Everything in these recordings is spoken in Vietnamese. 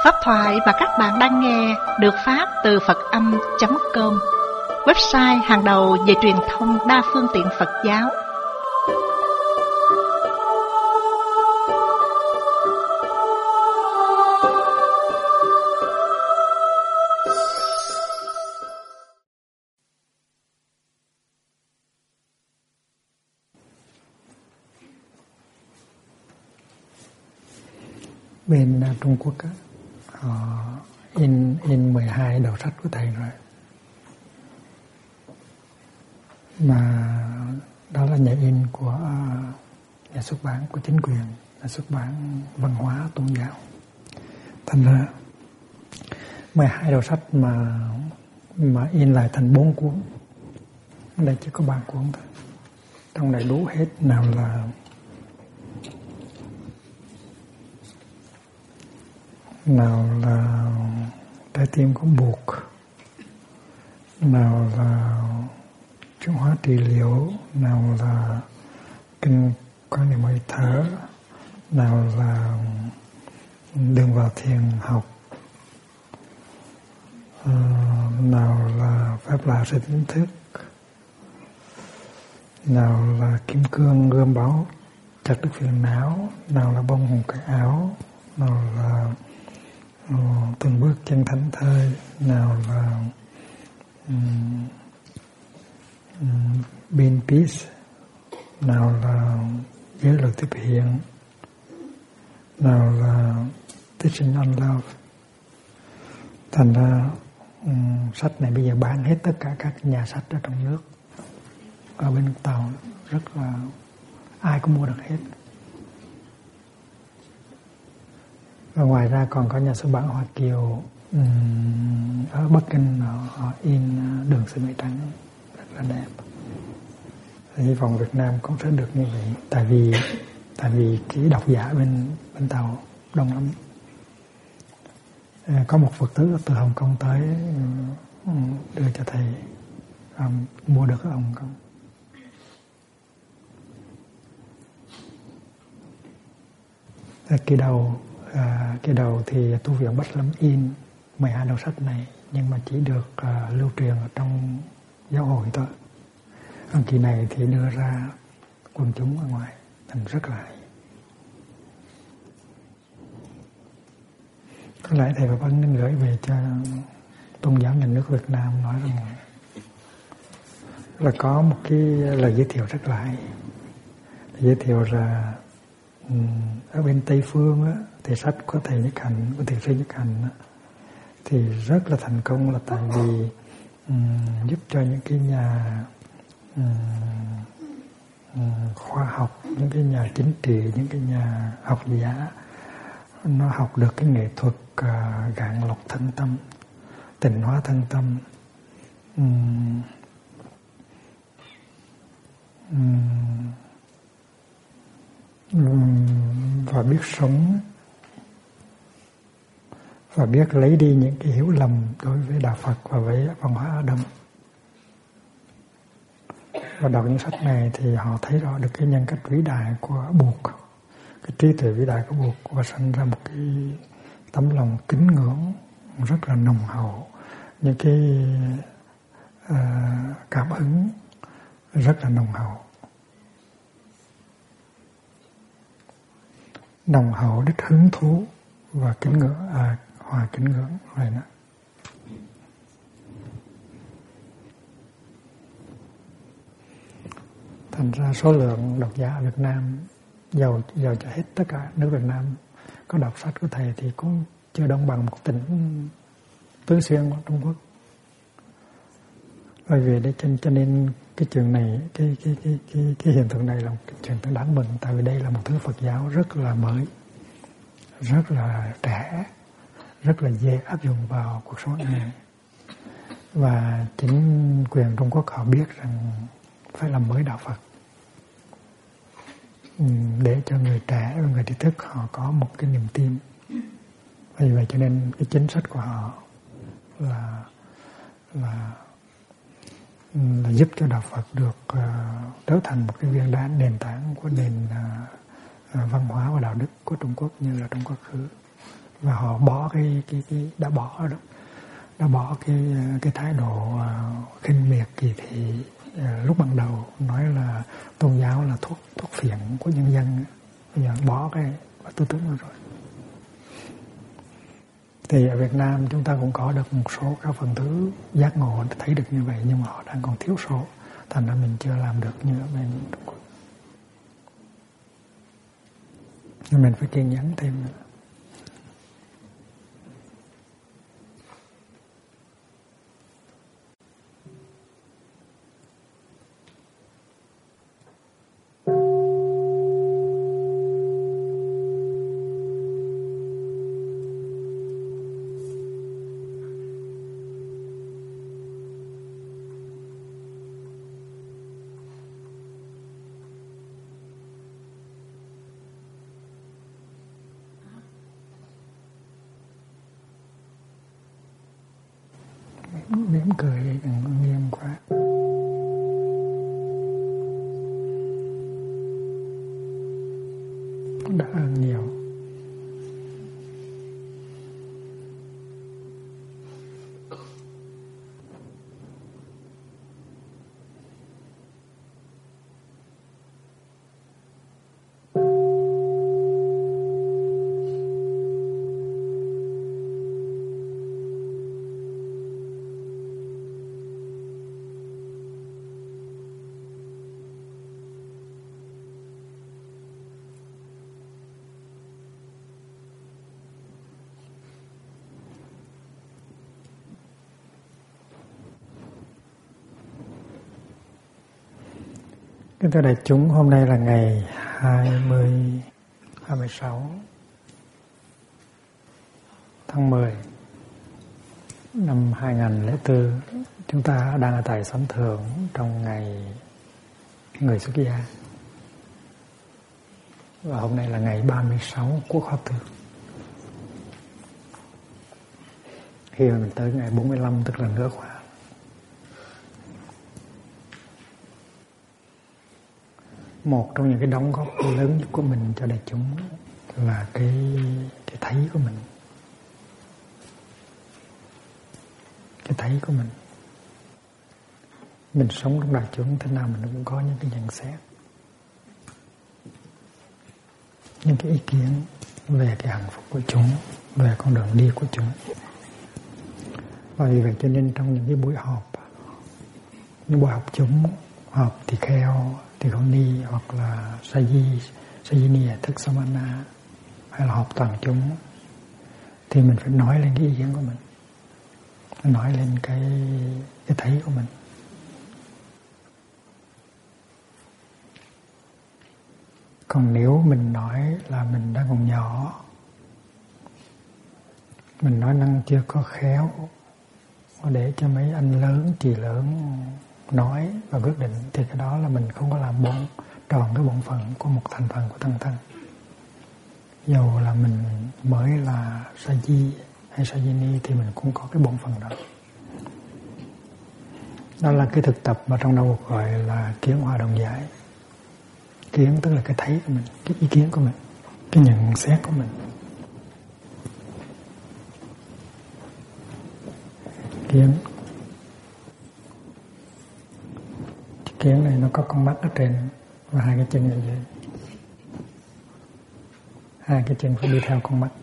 Pháp thoại mà các bạn đang nghe được phát từ Phật-âm.com, website hàng đầu về truyền thông đa phương tiện Phật giáo. Bên Trung Quốc á, họ in 12 đầu sách của thầy rồi, mà đó là nhà in của nhà xuất bản của chính quyền, nhà xuất bản văn hóa tôn giáo. Thành ra 12 đầu sách mà in lại thành 4 cuốn, đây chỉ có 3 cuốn thôi, trong này đủ hết. Nào là trái tim của buộc, nào là chuyển hóa trị liệu, nào là kinh quan niệm hơi thở, nào là đường vào thiền học, nào là phép lạ sự tỉnh thức, nào là kim cương gươm báu chặt đứt phiền não, nào là bông hồng cái áo, nào là từng bước chân thánh thơi, nào là being peace, nào là giới luật tiếp hiện, nào là teaching on love. Thành ra sách này bây giờ bán hết tất cả các nhà sách ở trong nước, ở bên Tàu, rất là ai cũng mua được hết. Và ngoài ra còn có nhà xuất bản Hoa Kiều ở Bắc Kinh, họ in Đường Xưa Mây Trắng rất là đẹp. Hy vọng Việt Nam cũng sẽ được như vậy, tại vì cái độc giả bên Tàu đông lắm. Có một Phật tử từ Hồng Kông tới đưa cho thầy, mua được ở Hồng Kông. Cái đầu thì tu viện Bách Lâm in 12 đầu sách này, nhưng mà chỉ được lưu truyền ở trong giáo hội thôi. Còn kỳ này thì đưa ra quần chúng ở ngoài, thành rất là hay. Có lẽ thầy Pháp Ân nên gửi về cho tôn giáo nhà nước Việt Nam, nói rằng là có một cái lời giới thiệu rất là hay. Giới thiệu là ở bên Tây Phương á, thì sách của thầy Nhất Hạnh, của thiền sư Nhất Hạnh á, thì rất là thành công, là tại vì giúp cho những cái nhà khoa học, những cái nhà chính trị, những cái nhà học giả, nó học được cái nghệ thuật gạn lọc thân tâm, tịnh hóa thân tâm, và biết sống, và biết lấy đi những cái hiểu lầm đối với đạo Phật và với văn hóa Á Đông. Và đọc những sách này thì họ thấy rõ được cái nhân cách vĩ đại của Buộc, cái trí tuệ vĩ đại của Buộc, và sinh ra một cái tấm lòng kính ngưỡng rất là nồng hậu, những cái cảm hứng rất là nồng hậu. Nồng hậu đích hứng thú và kính ngưỡng, hòa kính ngưỡng vậy đó. Thành ra số lượng độc giả ở Việt Nam giàu cho hết tất cả nước Việt Nam có đọc sách của thầy thì cũng chưa đông bằng một tỉnh Tứ Xuyên của Trung Quốc. Bởi vì để cho nên cái chuyện này, cái hiện tượng này là một cái chuyện đáng mừng, tại vì đây là một thứ Phật giáo rất là mới, rất là trẻ, rất là dễ áp dụng vào cuộc sống này. Và chính quyền Trung Quốc họ biết rằng phải làm mới đạo Phật, để cho người trẻ và người trí thức họ có một cái niềm tin. Vì vậy cho nên cái chính sách của họ là giúp cho đạo Phật được trở thành một cái viên đá nền tảng của nền văn hóa và đạo đức của Trung Quốc như là trong quá khứ. và họ bỏ đã bỏ cái thái độ khinh miệt kỳ thị lúc ban đầu nói là tôn giáo là thuốc phiện của nhân dân. Bây giờ bỏ cái tư tưởng đó rồi. Thì ở Việt Nam chúng ta cũng có được một số các phần tử giác ngộ thấy được như vậy, nhưng mà họ đang còn thiếu số, thành ra mình chưa làm được như ở bên Trung Quốc. Nhưng mình phải kiên nhẫn thêm nữa. Mỉm cười đừng có nghiêm quá. Đã ơn nhiều. Kính thưa đại chúng, hôm nay là ngày 26 tháng 10 năm 2004. Chúng ta đang ở tại Sấm Thượng trong ngày người xuất gia. Và hôm nay là ngày 36 Quốc Hợp Thượng. Khi mà mình tới ngày 45 tức là nửa khóa. Một trong những cái đóng góp lớn nhất của mình cho đại chúng là cái thấy của mình. Cái thấy của mình. Mình sống trong đại chúng thế nào mình cũng có những cái nhận xét, những cái ý kiến về cái hạnh phúc của chúng, về con đường đi của chúng. Và vì vậy cho nên trong những cái buổi họp, những buổi học chúng, họp tỳ kheo, tỳ kheo ni hoặc là Sajini thức Samana hay là họp toàn chúng, thì mình phải nói lên cái ý kiến của mình, nói lên cái thấy của mình. Còn nếu mình nói là mình đang còn nhỏ, mình nói năng chưa có khéo, để cho mấy anh lớn, chị lớn nói và quyết định, thì cái đó là mình không có làm tròn cái bổn phận của một thành phần của tăng thân. Dù là mình mới là Saji hay Sajini thì mình cũng có cái bổn phận đó. Đó là cái thực tập mà trong đâu gọi là kiến hòa đồng giải. Kiến tức là cái thấy của mình, cái ý kiến của mình, cái nhận xét của mình. Kiến này nó có con mắt ở trên và hai cái chân ở dưới. Hai cái chân phải đi theo con mắt.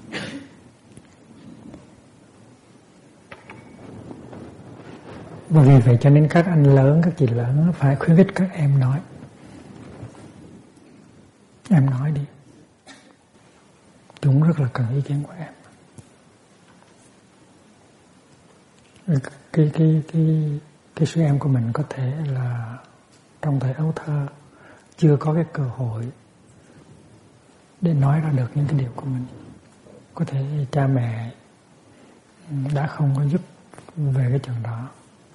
Và vì vậy cho nên các anh lớn, các chị lớn phải khuyến khích các em nói. Em nói đi. Chúng rất là cần ý kiến của em. Cái sư em của mình có thể là trong thời ấu thơ chưa có cái cơ hội để nói ra được những cái điều của mình. Có thể cha mẹ đã không có giúp về cái chuyện đó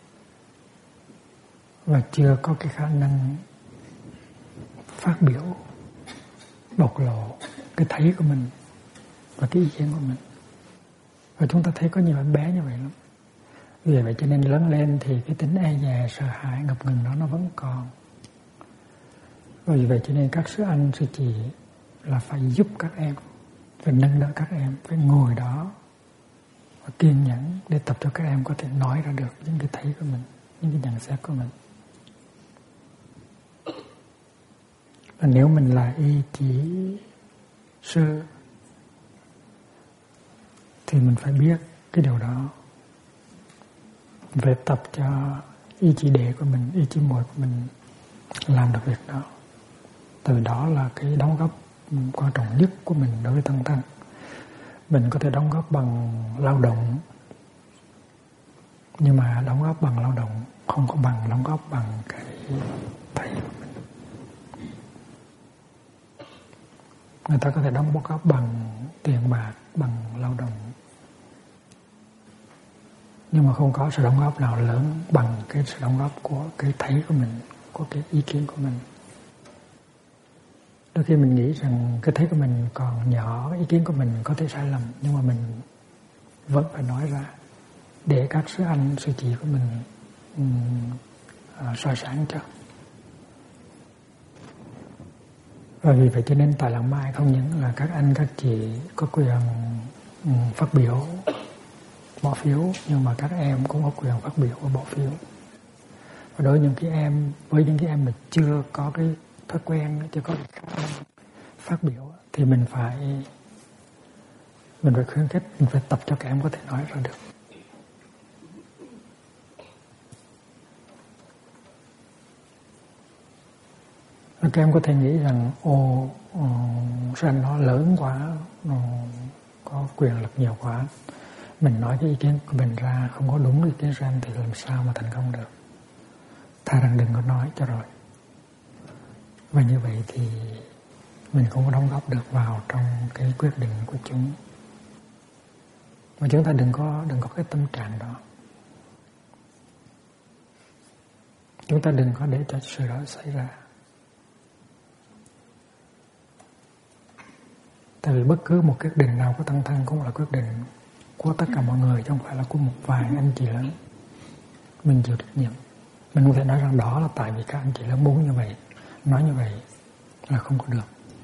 và chưa có cái khả năng phát biểu, bộc lộ cái thấy của mình và cái ý kiến của mình. Và chúng ta thấy có nhiều em bé như vậy lắm. Vì vậy cho nên lớn lên thì cái tính e dè, sợ hãi, ngập ngừng đó nó vẫn còn. Và vì vậy cho nên các sư anh, sư chị là phải giúp các em phải nâng đỡ các em, phải ngồi đó và kiên nhẫn để tập cho các em có thể nói ra được những cái thấy của mình, những cái nhận xét của mình. Và nếu mình là ý chí sư thì mình phải biết cái điều đó. Mình phải tập cho ý chí đệ của mình, ý chí muội của mình làm được việc đó. Từ đó là cái đóng góp quan trọng nhất của mình đối với tăng thân. Mình có thể đóng góp bằng lao động, nhưng mà đóng góp bằng lao động không có bằng đóng góp bằng cái thầy của mình. Người ta có thể đóng góp bằng tiền bạc, bằng lao động, nhưng mà không có sự đóng góp nào lớn bằng cái sự đóng góp của cái thấy của mình, của cái ý kiến của mình. Đôi khi mình nghĩ rằng cái thấy của mình còn nhỏ, ý kiến của mình có thể sai lầm, nhưng mà mình vẫn phải nói ra để các sư anh, sư chị của mình soi sáng cho. Và vì vậy cho nên tại Làng Mai không những là các anh, các chị có quyền phát biểu, bỏ phiếu, nhưng mà các em cũng có quyền phát biểu và bỏ phiếu. Và đối với những cái em mà chưa có cái thói quen, chưa có khả năng phát biểu thì mình phải khuyến khích, mình phải tập cho các em có thể nói ra được. Và các em có thể nghĩ rằng Sanh nó lớn quá, nó có quyền lực nhiều quá, mình nói cái ý kiến của mình ra không có đúng ý kiến Sanh thì làm sao mà thành công được. Thà rằng đừng có nói cho rồi. Và như vậy thì mình không có đóng góp được vào trong cái quyết định của chúng. Mà chúng ta đừng có cái tâm trạng đó. Chúng ta đừng có để cho sự đó xảy ra. Tại vì bất cứ một quyết định nào của tăng thân cũng là quyết định của tất cả mọi người, chứ không phải là của một vài anh chị lớn. Mình chịu trách nhiệm. Mình không thể nói rằng đó là tại vì các anh chị lớn muốn như vậy, nói như vậy là không có được.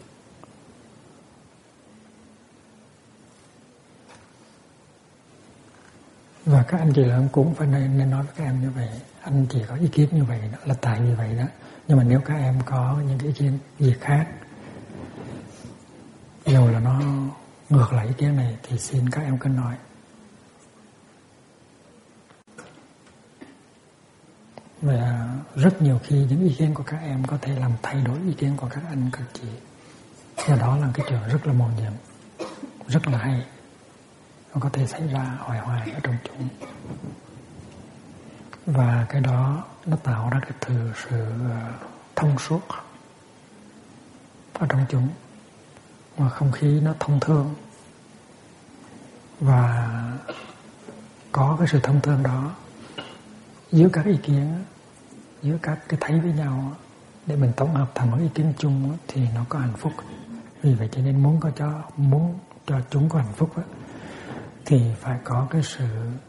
Và các anh chị lớn cũng phải nên nói với các em như vậy. Anh chị có ý kiến như vậy đó, là tại vì vậy đó. Nhưng mà nếu các em có những cái ý kiến gì khác, dù là nó ngược lại ý kiến này, thì xin các em cứ nói. Và rất nhiều khi những ý kiến của các em có thể làm thay đổi ý kiến của các anh, các chị. Và đó là cái chuyện rất là mầu nhiệm, rất là hay. Nó có thể xảy ra hoài ở trong chúng. Và cái đó nó tạo ra cái sự thông suốt ở trong chúng. Và không khí nó thông thương. Và có cái sự thông thương đó giữa các ý kiến, giữa các cái thấy với nhau, để mình tổng hợp thành một ý kiến chung thì nó có hạnh phúc. Vì vậy cho nên muốn cho chúng có hạnh phúc thì phải có cái sự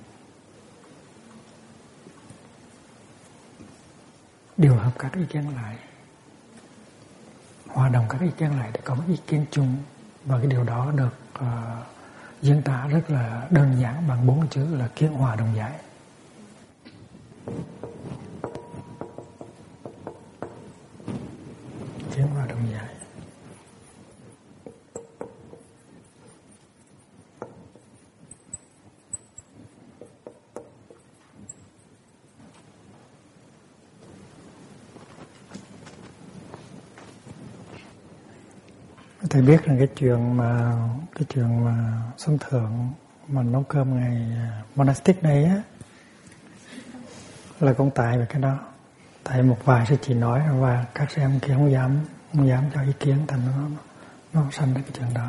điều hợp các ý kiến lại, hòa đồng các ý kiến lại để có một ý kiến chung. Và cái điều đó được diễn tả rất là đơn giản bằng 4 chữ là kiến hòa đồng giải. Kiến hòa đồng giải. Thầy biết là cái chuyện mà sân thượng mà nấu cơm ngày monastic này á, là cũng tại về cái đó. Tại một vài sư chị nói và các sư em kia không dám cho ý kiến, thành nó sanh ra cái chuyện đó.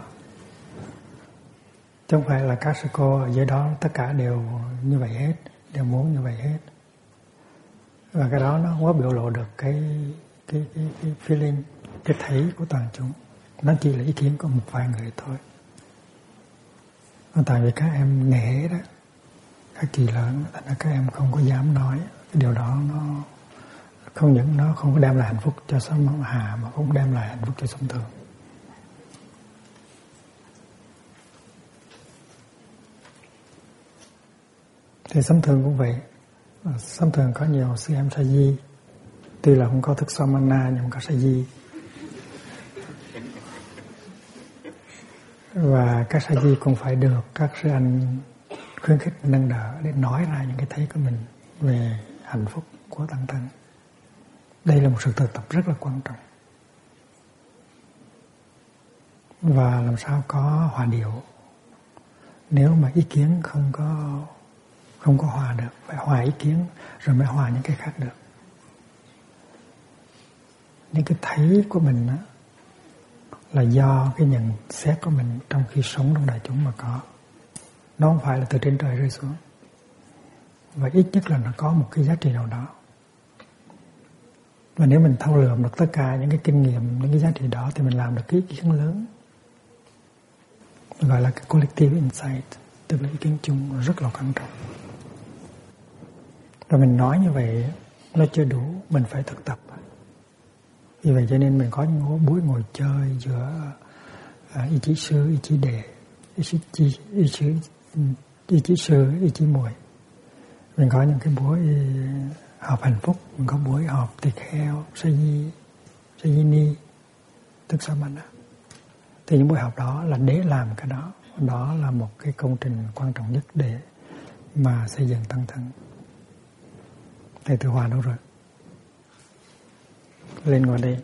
Chứ không phải là các sư cô ở dưới đó tất cả đều như vậy hết, đều muốn như vậy hết. Và cái đó nó không có biểu lộ được cái feeling, cái thấy của toàn chúng. Nó chỉ là ý kiến của một vài người thôi. Tại vì các em nghệ đó, các chị lớn, thành ra các em không có dám nói. Cái điều đó nó không những nó không có đem lại hạnh phúc cho sớm hạ, mà cũng đem lại hạnh phúc cho sớm thường. Thì sống thường cũng vậy. Sống thường có nhiều sư em sa di, tuy là không có thức samana nhưng có sa di. Và các sa di cũng phải được các sư anh khuyến khích nâng đỡ để nói ra những cái thấy của mình về hạnh phúc của tăng thân. Đây là một sự thực tập rất là quan trọng. Và làm sao có hòa điệu. Nếu mà ý kiến không có hòa được, phải hòa ý kiến rồi mới hòa những cái khác được. Những cái thấy của mình đó, là do cái nhận xét của mình trong khi sống trong đại chúng mà có. Nó không phải là từ trên trời rơi xuống. Và ít nhất là nó có một cái giá trị nào đó. Và nếu mình thâu lượm được tất cả những cái kinh nghiệm, những cái giá trị đó thì mình làm được cái ý kiến lớn. Gọi là cái collective insight, tức là ý kiến chung rất là quan trọng. Rồi mình nói như vậy nó chưa đủ, mình phải thực tập. Vì vậy cho nên mình có những buổi ngồi chơi giữa ý chí sư, ý chí đệ, ý chí sư, ý chí muội. Mình có những cái buổi họp hạnh phúc, mình có buổi họp tỳ kheo, sa di ni, tức samana. Thì những buổi học đó là để làm cái đó. Đó là một cái công trình quan trọng nhất để mà xây dựng tăng thân. Thầy Tư Hòa đâu rồi? Lên ngồi đây.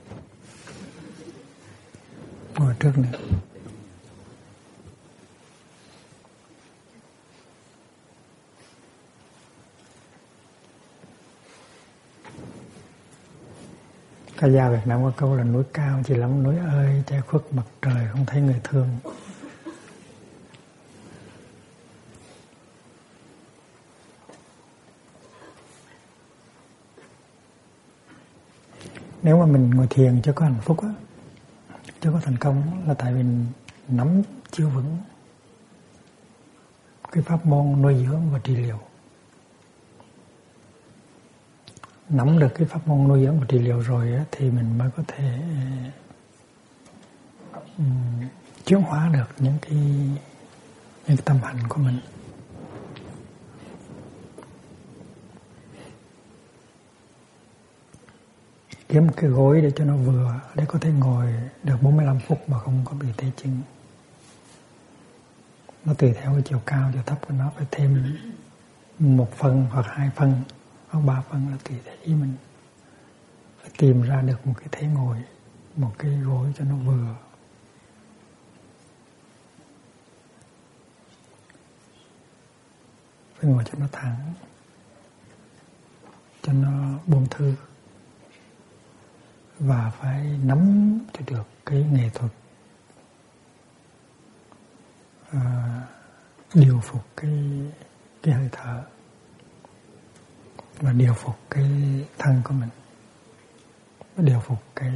Ngồi trước nữa. Ca dao Việt Nam có câu là núi cao chỉ lắm núi ơi, che khuất mặt trời không thấy người thương. Nếu mà mình ngồi thiền chưa có hạnh phúc á, chưa có thành công là tại vì mình nắm chưa vững cái pháp môn nuôi dưỡng và trị liệu. Nắm được cái pháp môn nuôi dưỡng và trị liệu rồi á, thì mình mới có thể chuyển hóa được những cái tâm hành của mình. Kiếm một cái gối để cho nó vừa, để có thể ngồi được 45 phút mà không có bị tê chân. Nó tùy theo cái chiều cao, chiều thấp của nó, phải thêm 1 phân hoặc 2 phân hoặc 3 phân là tùy theo ý mình. Phải tìm ra được một cái thế ngồi, một cái gối cho nó vừa. Phải ngồi cho nó thẳng, cho nó buông thư. Và phải nắm cho được cái nghệ thuật điều phục cái hơi thở và điều phục cái thân của mình, và điều phục cái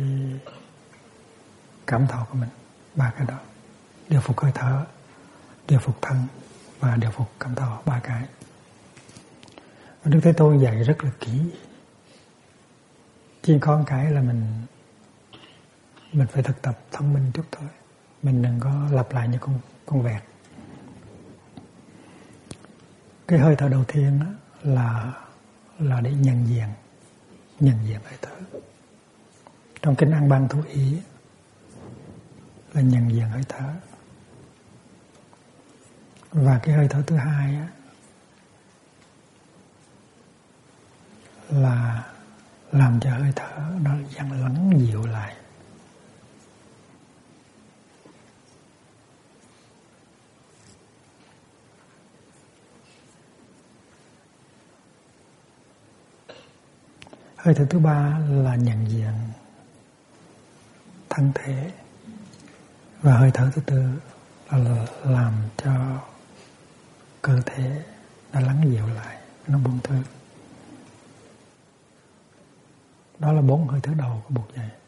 cảm thọ của mình. 3 cái đó: điều phục hơi thở, điều phục thân và điều phục cảm thọ. 3 cái. Và Đức Thế Tôn dạy rất là kỹ. Chỉ có một cái là mình phải thực tập thông minh chút thôi. Mình đừng có lặp lại như con vẹt. Cái hơi thở đầu tiên đó là để nhận diện hơi thở. Trong kinh An Bang Thú Ý là nhận diện hơi thở. Và cái hơi thở thứ hai á, là làm cho hơi thở nó dần lắng dịu lại. Hơi thở thứ ba là nhận diện thân thể. Và hơi thở thứ tư là làm cho cơ thể nó lắng dịu lại, nó buông thư. Đó là 4 hơi thở đầu của Bụt dạy.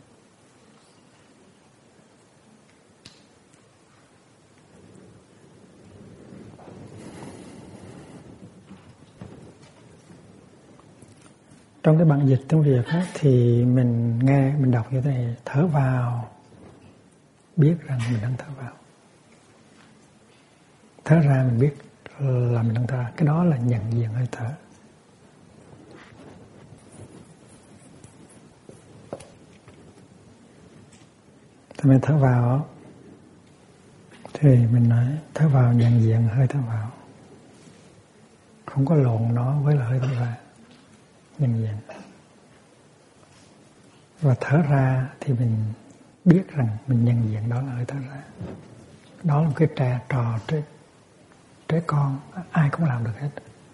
Trong cái bản dịch tiếng Việt á, thì mình nghe, mình đọc như thế này: thở vào, biết rằng mình đang thở vào. Thở ra mình biết là mình đang thở ra. Cái đó là nhận diện hơi thở. Thì mình thở vào thì mình nói thở vào nhận diện hơi thở vào, không có lộn nó với là hơi thở ra, nhận diện. Và thở ra thì mình biết rằng mình nhận diện đó là hơi thở ra. Đó là một cái trò trẻ con, ai cũng làm được hết.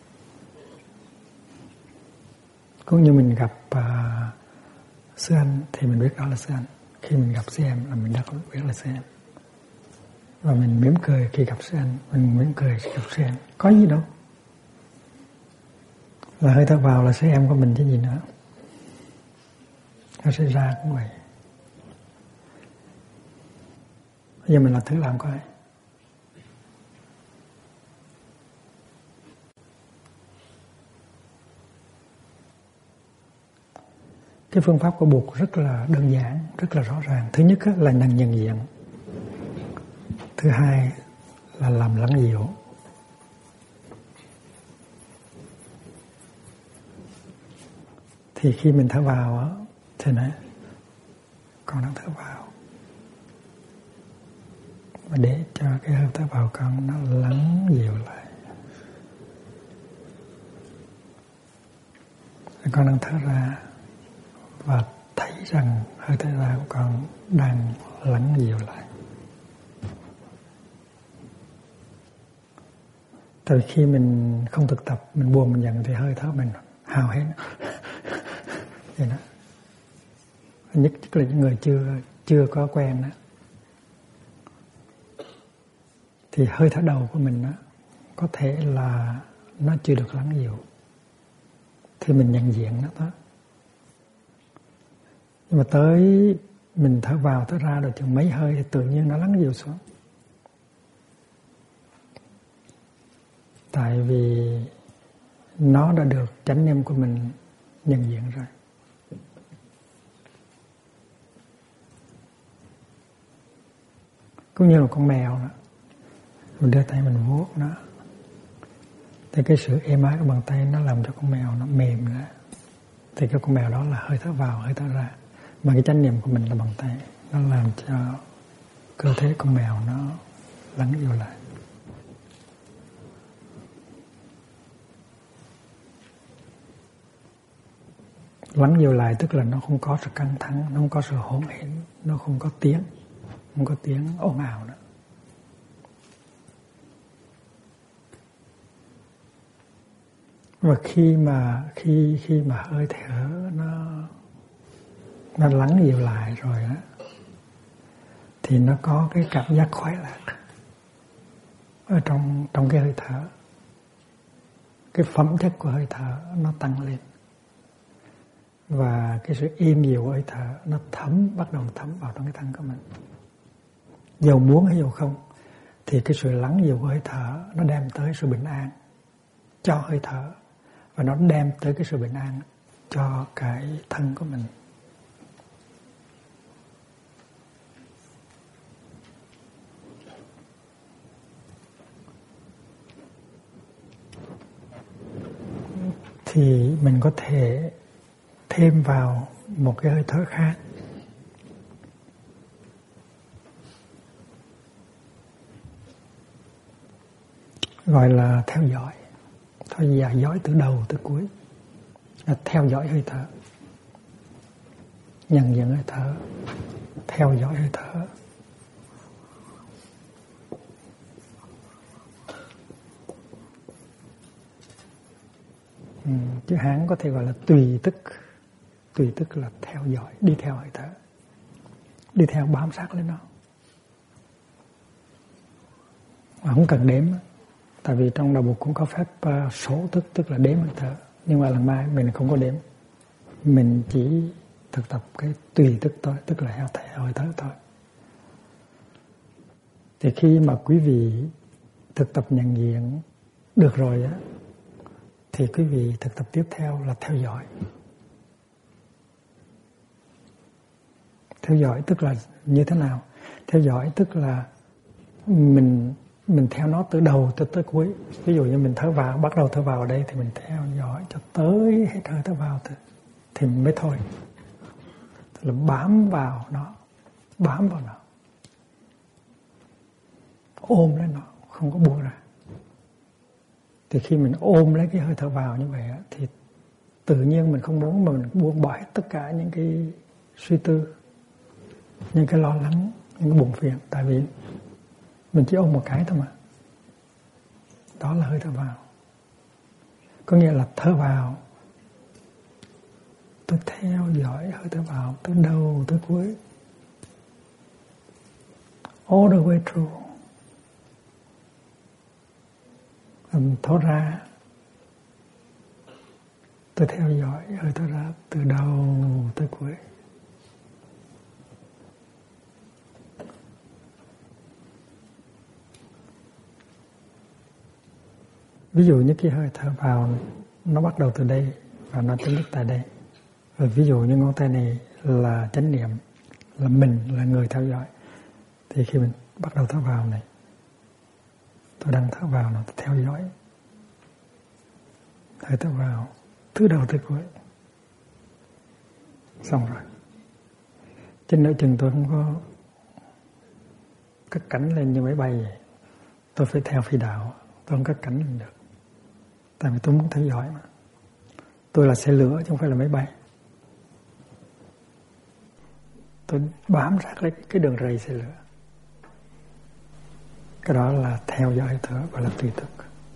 Cũng như mình gặp sư anh thì mình biết đó là sư anh. Khi mình gặp sư em là mình đã biết là sư em. Và mình mỉm cười khi gặp sư anh, mình mỉm cười khi gặp sư em. Có gì đâu. Là hơi thở vào là sư em của mình chứ gì nữa. Nó sẽ ra cũng vậy. Bây giờ mình làm thử làm coi. Cái phương pháp của Bụt rất là đơn giản, rất là rõ ràng. Thứ nhất là nhận diện. Thứ hai là làm lắng dịu. Thì khi mình thở vào thì nói con đang thở vào. Và để cho cái hơi thở vào con nó lắng dịu lại. Con đang thở ra và thấy rằng hơi thở ra của con đang lắng dịu lại. Tại vì khi mình không thực tập, mình buồn mình giận thì hơi thở mình hào hết. Vậy đó. Nhất là những người chưa có quen đó. Thì hơi thở đầu của mình đó, có thể là nó chưa được lắng dịu. Thì mình nhận diện nó đó. Nhưng mà tới mình thở vào thở ra rồi chừng mấy hơi thì tự nhiên nó lắng dịu xuống. Tại vì nó đã được chánh niệm của mình nhận diện rồi. Cũng như là con mèo đó. Mình đưa tay mình vuốt nó. Thì cái sự êm ái của bàn tay nó làm cho con mèo nó mềm ra. Thì cái con mèo đó là hơi thở vào, hơi thở ra. Mà cái chánh niệm của mình là bàn tay. Nó làm cho cơ thể con mèo nó lắng dịu lại. Lắng dịu lại tức là nó không có sự căng thẳng, nó không có sự hỗn hển, nó không có tiếng ồn ào nữa. Và khi mà hơi thở nó lắng dịu lại rồi á, thì nó có cái cảm giác khoái lạc ở trong cái hơi thở. Cái phẩm chất của hơi thở nó tăng lên. Và cái sự êm dịu hơi thở nó bắt đầu thấm vào trong cái thân của mình. Dầu muốn hay dầu không, thì cái sự lắng dịu của hơi thở nó đem tới sự bình an cho hơi thở. Và nó đem tới cái sự bình an cho cái thân của mình. Thì mình có thể thêm vào một cái hơi thở khác. Gọi là theo dõi. Thôi dõi từ đầu tới cuối. Là theo dõi hơi thở. Nhận diện hơi thở. Theo dõi hơi thở. Chữ Hán có thể gọi là tùy tức. Tùy tức là theo dõi, đi theo hơi thở. Đi theo bám sát lên nó. Mà không cần đếm. Tại vì trong đạo Bụt cũng có phép số tức, tức là đếm hơi thở. Nhưng mà lần mai mình không có đếm. Mình chỉ thực tập cái tùy tức thôi, tức là theo hơi thở thôi. Thì khi mà quý vị thực tập nhận diện được rồi á, thì quý vị thực tập tiếp theo là theo dõi. Theo dõi tức là như thế nào? Theo dõi tức là mình mình theo nó từ đầu tới cuối. Ví dụ như mình thở vào, bắt đầu thở vào ở đây thì mình theo dõi cho tới hết hơi thở vào thì mình mới thôi. Tức là bám vào nó, ôm lấy nó, không có buông ra. Thì khi mình ôm lấy cái hơi thở vào như vậy thì tự nhiên mình không muốn mà mình buông bỏ hết tất cả những cái suy tư, những cái lo lắng, những cái buồn phiền. Tại vì mình chỉ ôm một cái thôi mà. Đó là hơi thở vào. Có nghĩa là thở vào, tôi theo dõi hơi thở vào từ đầu tới cuối, all the way through. Thở ra, tôi theo dõi hơi thở ra từ đầu tới cuối. Ví dụ như cái hơi thở vào nó bắt đầu từ đây và nó chấm dứt tại đây. Rồi ví dụ như ngón tay này là chánh niệm, là mình là người theo dõi. Thì khi mình bắt đầu thở vào này, tôi đang thở vào nó theo dõi hơi thở vào từ đầu tới cuối. Xong rồi. Trên nửa chừng tôi không có cất cánh lên như máy bay vậy. Tôi phải theo phi đạo, tôi không cất cánh lên được. Tại vì tôi muốn theo dõi mà. Tôi là xe lửa chứ không phải là máy bay. Tôi bám sát lấy cái đường ray xe lửa. Cái đó là theo dõi hơi thở, gọi là tùy thức.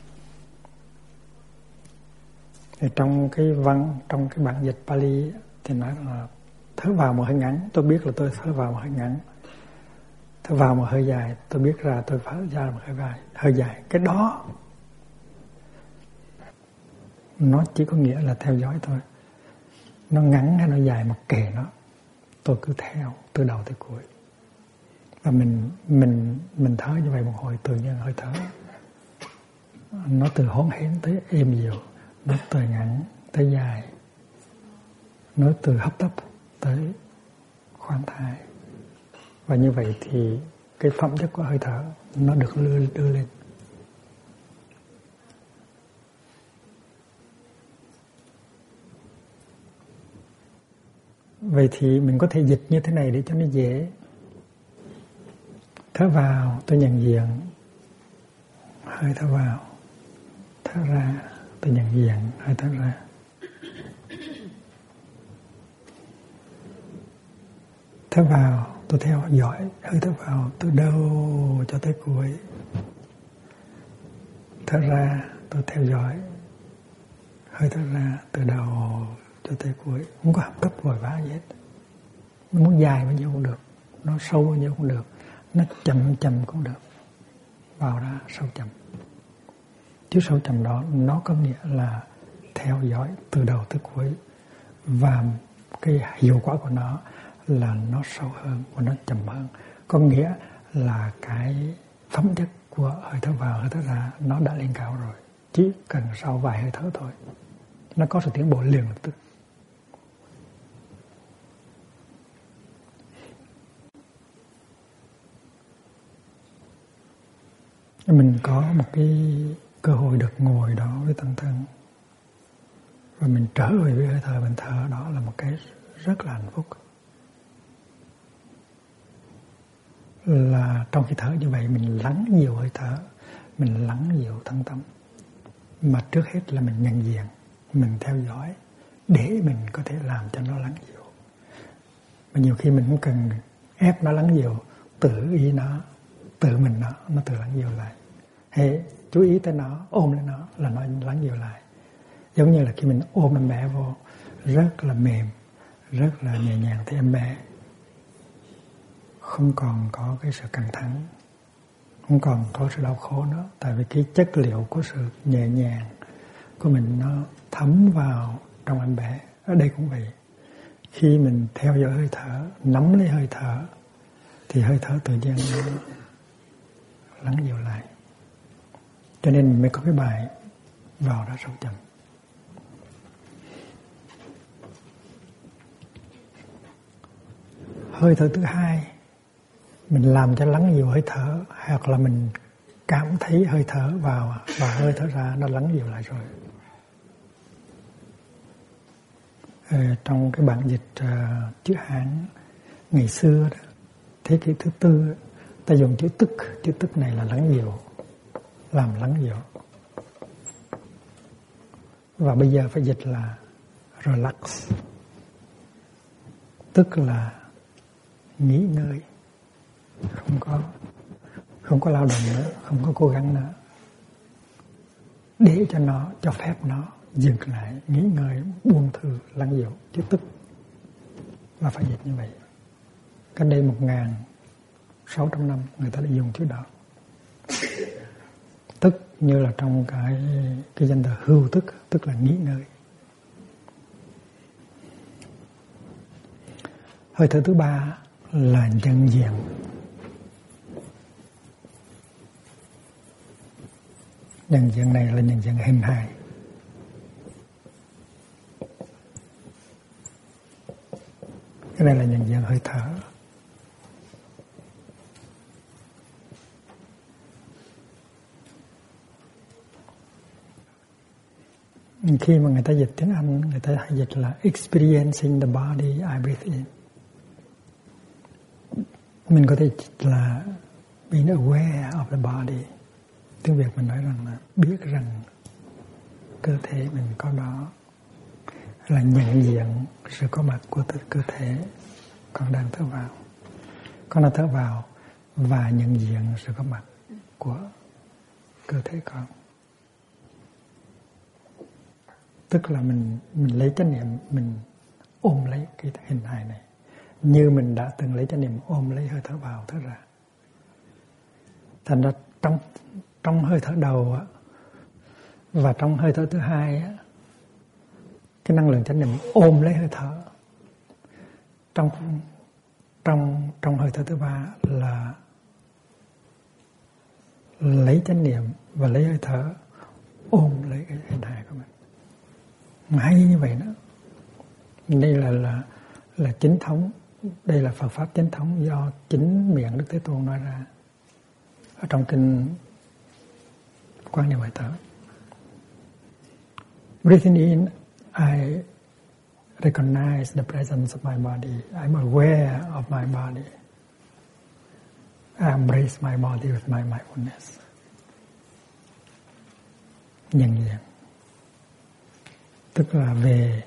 Thì trong cái văn, trong cái bản dịch Pali thì nói là thở vào một hơi ngắn, tôi biết là tôi thở vào một hơi ngắn. Thở vào một hơi dài, tôi biết ra tôi thở ra một hơi dài. Cái đó nó chỉ có nghĩa là theo dõi thôi. Nó ngắn hay nó dài mặc kệ nó, tôi cứ theo từ đầu tới cuối. Và mình thở như vậy một hồi, tự nhiên hơi thở nó từ hỗn hển tới êm dịu, nó từ ngắn tới dài, nó từ hấp tấp tới khoan thai. Và như vậy thì cái phẩm chất của hơi thở nó được đưa lên. Vậy thì mình có thể dịch như thế này để cho nó dễ. Thở vào tôi nhận diện hơi thở vào. Thở ra tôi nhận diện hơi thở ra. Thở vào tôi theo dõi hơi thở vào từ đầu cho tới cuối. Thở ra tôi theo dõi hơi thở ra từ đầu cho tới cuối. Không có hấp tấp vội vã gì hết. Nó muốn dài bao nhiêu cũng được, nó sâu bao nhiêu cũng được, nó chậm cũng được. Vào ra sâu chậm. Chứ sâu chậm đó nó có nghĩa là theo dõi từ đầu tới cuối. Và cái hiệu quả của nó là nó sâu hơn và nó chậm hơn. Có nghĩa là cái phẩm chất của hơi thở vào, hơi thở ra nó đã lên cao rồi. Chỉ cần sau vài hơi thở thôi, nó có sự tiến bộ liền lập tức. Mình có một cái cơ hội được ngồi đó với tăng thân và mình trở về với hơi thở, mình thở, đó là một cái rất là hạnh phúc. Là trong khi thở như vậy mình lắng nhiều hơi thở, mình lắng nhiều thân tâm. Mà trước hết là mình nhận diện, mình theo dõi để mình có thể làm cho nó lắng nhiều. Mà nhiều khi mình không cần ép nó lắng nhiều, tự ý nó, tự mình nó tự lắng nhiều lại. Hay chú ý tới nó, ôm lên nó là nó lắng nhiều lại. Giống như là khi mình ôm em bé vô, rất là mềm, rất là nhẹ nhàng, thì em bé không còn có cái sự căng thẳng, không còn có sự đau khổ nữa. Tại vì cái chất liệu của sự nhẹ nhàng của mình nó thấm vào trong em bé. Ở đây cũng vậy. Khi mình theo dõi hơi thở, nắm lấy hơi thở, thì hơi thở tự nhiên nó lắng nhiều lại. Cho nên mình mới có cái bài vào ra sâu chậm. Hơi thở thứ hai, mình làm cho lắng nhiều hơi thở, hoặc là mình cảm thấy hơi thở vào và hơi thở ra nó lắng dịu lại rồi. Trong cái bản dịch chữ Hán ngày xưa đó, thế kỷ thứ tư, ta dùng chữ tức này là lắng dịu, làm lắng dịu. Và bây giờ phải dịch là relax, tức là nghỉ ngơi, không có lao động nữa, không có cố gắng nữa, để cho nó, cho phép nó dừng lại, nghỉ ngơi, buông thư, lắng dịu, chứ tức. Và phải dịch như vậy. Cách đây 1600 năm người ta đã dùng chữ đó. Tức như là trong cái danh từ hưu tức là nghỉ ngơi. Hơi thở thứ ba là nhận diện. Nhận diện này là nhận diện hình hài. Cái này là nhận diện hơi thở. Khi mà người ta dịch tiếng Anh, người ta hay dịch là experiencing the body I breathe in. Mình có thể dịch là being aware of the body. Tiếng Việt mình nói rằng là biết rằng cơ thể mình có đó, là nhận diện sự có mặt của cơ thể con đang thở vào. Con đang thở vào và nhận diện sự có mặt của cơ thể con. Tức là mình lấy chánh niệm, mình ôm lấy cái hình hài này, như mình đã từng lấy chánh niệm ôm lấy hơi thở vào thở ra. Thành ra trong hơi thở đầu á, và trong hơi thở thứ hai á, cái năng lượng chánh niệm ôm lấy hơi thở. Trong hơi thở thứ ba là lấy chánh niệm và lấy hơi thở ôm lấy cái hình hài của mình. Hay như vậy đó. Đây là chính thống, đây là Phật pháp chính thống do chính miệng Đức Thế Tôn nói ra ở trong kinh Quan Niệm Hơi Thở. Breathing in, I recognize the presence of my body. I'm aware of my body. I embrace my body with my mindfulness. Nhận diện. Tức là về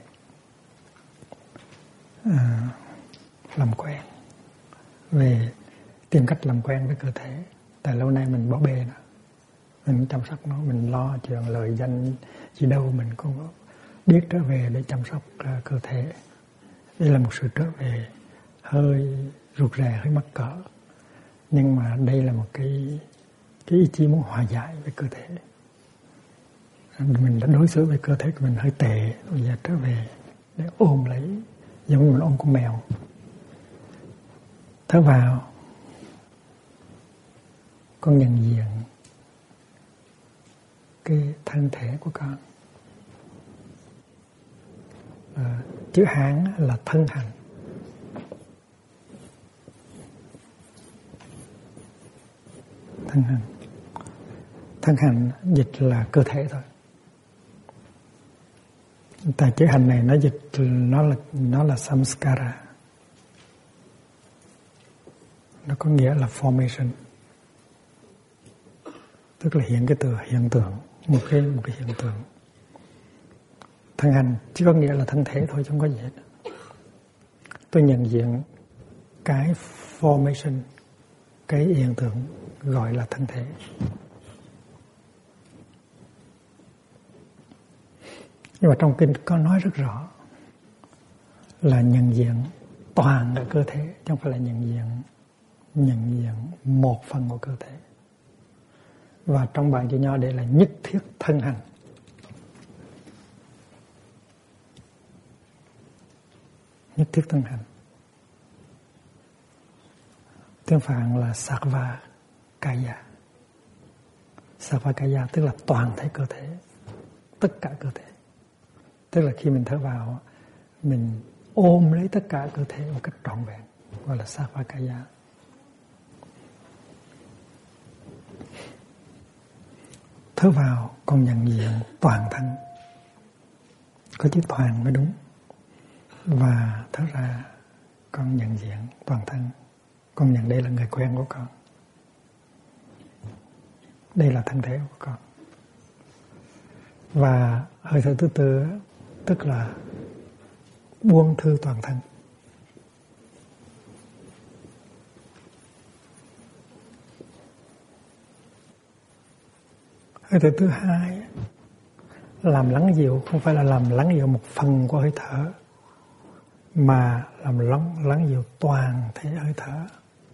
làm quen, về tìm cách làm quen với cơ thể. Tại lâu nay mình bỏ bê nó, mình chăm sóc nó, mình lo chuyện lời danh gì đâu, mình không có biết trở về để chăm sóc cơ thể. Đây là một sự trở về hơi rụt rè, hơi mắc cỡ, nhưng mà đây là một cái ý chí muốn hòa giải với cơ thể. Mình đã đối xử với cơ thể của mình hơi tệ, bây giờ trở về để ôm lấy, giống như mình ôm con mèo. Thở vào, con nhận diện cái thân thể của con. Chữ Hán là thân hành. Thân hành dịch là cơ thể thôi. Tại chữ hành này nó dịch nó là samskara. Nó có nghĩa là formation. Tức là hiện tượng, một cái hiện tượng. Thân hành chỉ có nghĩa là thân thể thôi, chứ không có gì hết. Tôi nhận diện cái formation, cái hiện tượng gọi là thân thể. Nhưng mà trong kinh có nói rất rõ là nhận diện toàn cả cơ thể, chứ không phải là nhận diện một phần của cơ thể. Và trong bản chữ Nho đây là nhất thiết thân hành. Nhất thiết thân hành. Tiếng Phạn là Sarva Kaya. Sarva Kaya tức là toàn thể cơ thể, tất cả cơ thể. Tức là khi mình thở vào, mình ôm lấy tất cả cơ thể một cách trọn vẹn, gọi là Sarva Kaya. thở vào con nhận diện toàn thân, có chữ toàn mới đúng, và thở ra con nhận diện toàn thân. Con nhận đây là người quen của con, đây là thân thể của con. Và hơi thở thứ tư tức là buông thư toàn thân. Hơi thở thứ hai làm lắng dịu, không phải là làm lắng dịu một phần của hơi thở, mà làm lắng dịu toàn thể hơi thở.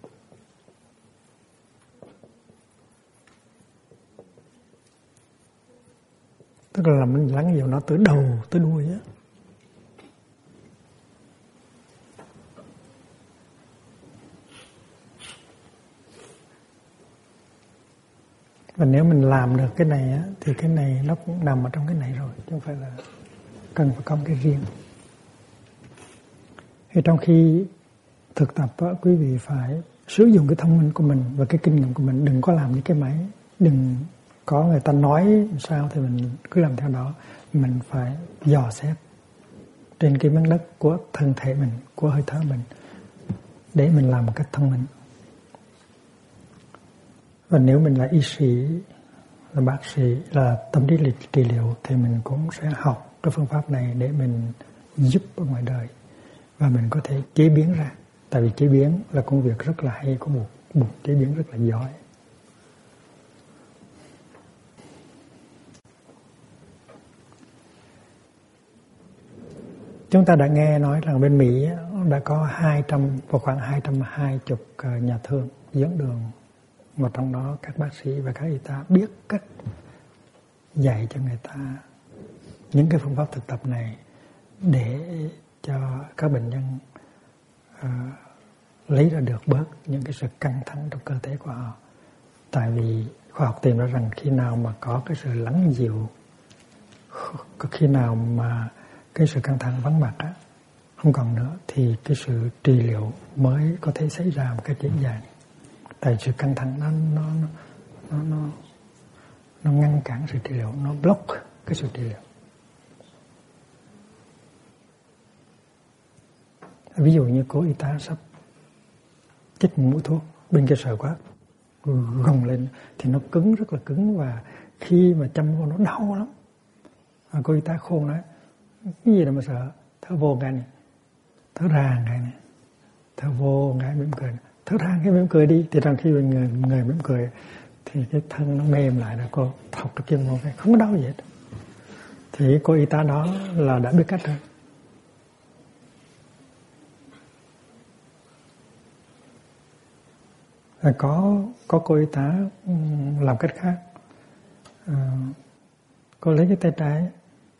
Tức là làm lắng dịu nó từ đầu tới đuôi á. Và nếu mình làm được cái này á, thì cái này nó cũng nằm ở trong cái này rồi, chứ không phải là cần phải có một cái riêng. Thì trong khi thực tập á, quý vị phải sử dụng cái thông minh của mình và cái kinh nghiệm của mình. Đừng có làm những cái máy, đừng có người ta nói sao thì mình cứ làm theo đó. Mình phải dò xét trên cái miếng đất của thân thể mình, của hơi thở mình, để mình làm một cách thông minh. Và nếu mình là y sĩ, là bác sĩ, là tâm lý trị liệu, thì mình cũng sẽ học cái phương pháp này để mình giúp ở ngoài đời, và mình có thể chế biến ra. Tại vì chế biến là công việc rất là hay, có một chế biến rất là giỏi. Chúng ta đã nghe nói rằng bên Mỹ đã có khoảng 220 nhà thương dẫn đường, và trong đó các bác sĩ và các y tá biết cách dạy cho người ta những cái phương pháp thực tập này để cho các bệnh nhân lấy ra được bớt những cái sự căng thẳng trong cơ thể của họ. Tại vì khoa học tìm ra rằng khi nào mà có cái sự lắng dịu, khi nào mà cái sự căng thẳng vắng mặt á, không còn nữa, thì cái sự trị liệu mới có thể xảy ra một cách dễ dàng. Tại sự căng thẳng nó ngăn cản sự trị liệu, nó block cái sự trị liệu. Ví dụ như cô y tá sắp chích một mũi thuốc, bên kia sợ quá, gồng lên thì nó cứng, rất là cứng, và khi mà châm vô nó đau lắm. Và cô y tá khôn nói, cái gì đâu mà sợ, thở vô cái này, thở ra cái này, thở vô cái mỉm cười này, thở ra cái mỉm cười đi. Thì trong khi người mỉm cười thì cái thân nó mềm lại, là cô thọc cái kim vô cái không có đau gì hết. Thì cô y tá đó là đã biết cách rồi. Có cô y tá làm cách khác. Cô lấy cái tay trái,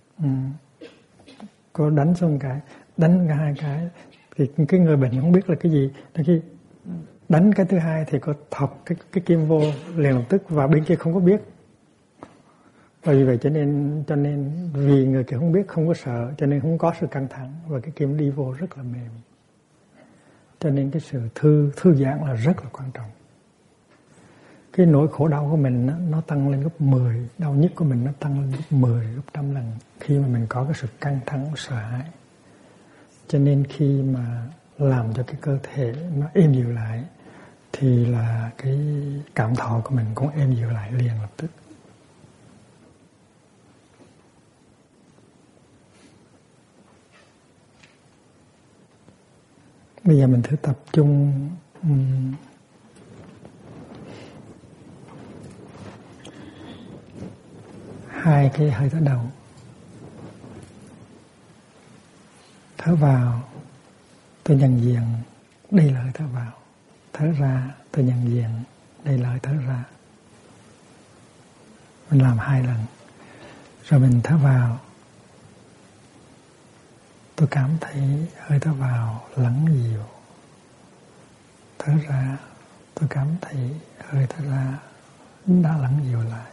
cô đánh xong đánh cả hai cái, thì cái người bệnh không biết là cái gì. Đến khi đánh cái thứ hai thì cô thọc cái kim vô liền lập tức, và bên kia không có biết. Và vì vậy cho nên vì người kia không biết, không có sợ, cho nên không có sự căng thẳng, và cái kim đi vô rất là mềm. Cho nên cái sự thư giãn là rất là quan trọng. Cái nỗi khổ đau của mình nó tăng lên gấp 10, đau nhức của mình nó tăng lên gấp 10, gấp 100 lần khi mà mình có cái sự căng thẳng, sợ hãi. Cho nên khi mà làm cho cái cơ thể nó êm dịu lại, thì là cái cảm thọ của mình cũng êm dịu lại liền lập tức. Bây giờ mình thử tập trung hai cái hơi thở đầu. Thở vào, tôi nhận diện đây là hơi thở vào. Thở ra, tôi nhận diện đây là hơi thở ra. Mình làm 2 lần. Rồi mình thở vào, tôi cảm thấy hơi thở vào lắng dịu. Thở ra, tôi cảm thấy hơi thở ra đã lắng dịu lại.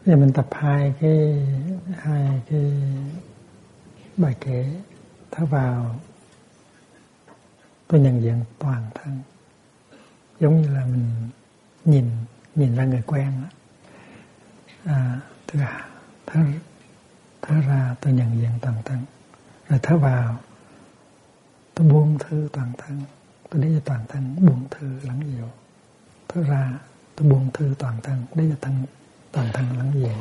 Giờ mình tập hai cái bài kể. Thở vào, tôi nhận diện toàn thân, giống như là mình nhìn ra người quen đó. Thở ra tôi nhận diện toàn thân, rồi thở vào tôi buông thư toàn thân, tôi để cho toàn thân buông thư lắng dịu. Thở ra tôi buông thư toàn thân, để cho toàn thân lắng dịu.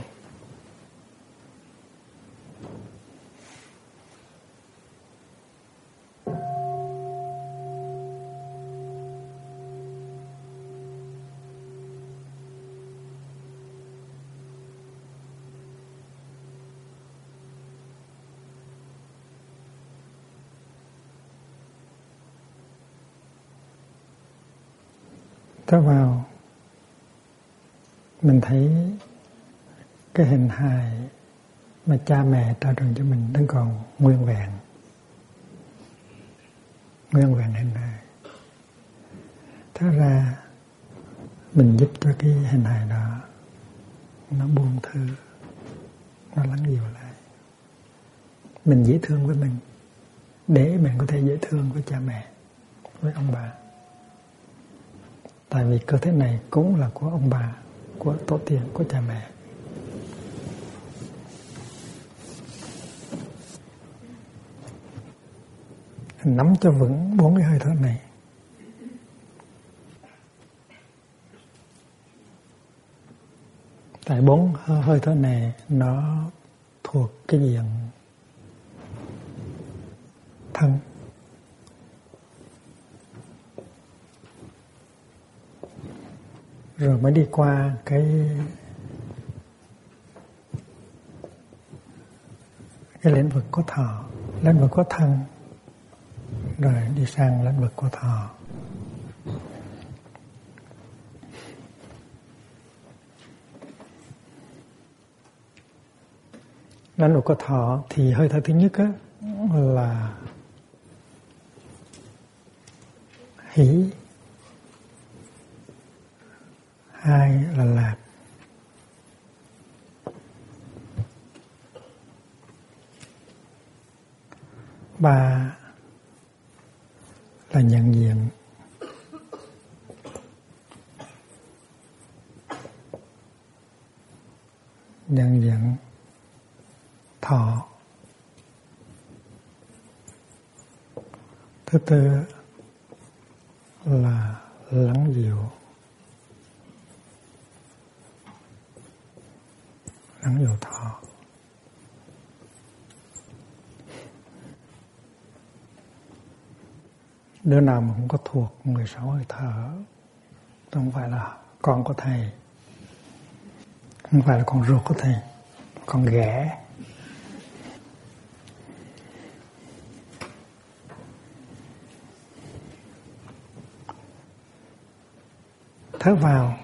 Thở vào, mình thấy cái hình hài mà cha mẹ trao truyền cho mình vẫn còn nguyên vẹn hình hài. Thở ra, mình giúp cho cái hình hài đó nó buông thư, nó lắng dịu lại. Mình dễ thương với mình, để mình có thể dễ thương với cha mẹ, với ông bà. Tại vì cơ thể này cũng là của ông bà, của tổ tiên, của cha mẹ. Nắm cho vững 4 cái hơi thở này. Tại 4 hơi thở này nó thuộc cái diện thân. Rồi mới đi qua cái lĩnh vực của thọ, lĩnh vực của thân, rồi đi sang lĩnh vực của thọ. Lĩnh vực của thọ thì hơi thở thứ nhất á, là hỷ, 2 là lạc, 3 là nhận diện, 4 thọ, thứ 4 là lắng dịu. Lắng dịu thọ. Đứa nào mà không có thuộc 16 hơi thở, không phải là con của thầy, không phải là con ruột của thầy, con ghẻ. Thở vào,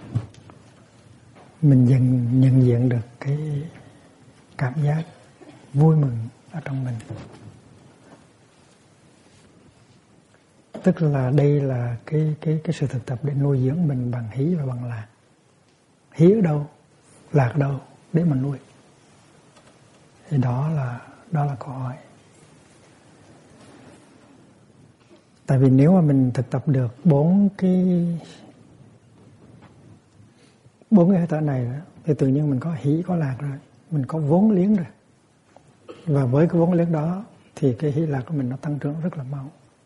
mình nhận diện được cái cảm giác vui mừng ở trong mình. Tức là đây là cái sự thực tập để nuôi dưỡng mình bằng hỷ và bằng lạc. Hỷ ở đâu, lạc ở đâu để mà nuôi? Thì đó là câu hỏi. Tại vì nếu mà mình thực tập được 4 cái hơi thở này đó, thì tự nhiên mình có hỷ có lạc rồi, mình có vốn liếng rồi. Và với cái vốn liếng đó thì cái hỷ lạc của mình nó tăng trưởng rất là mau.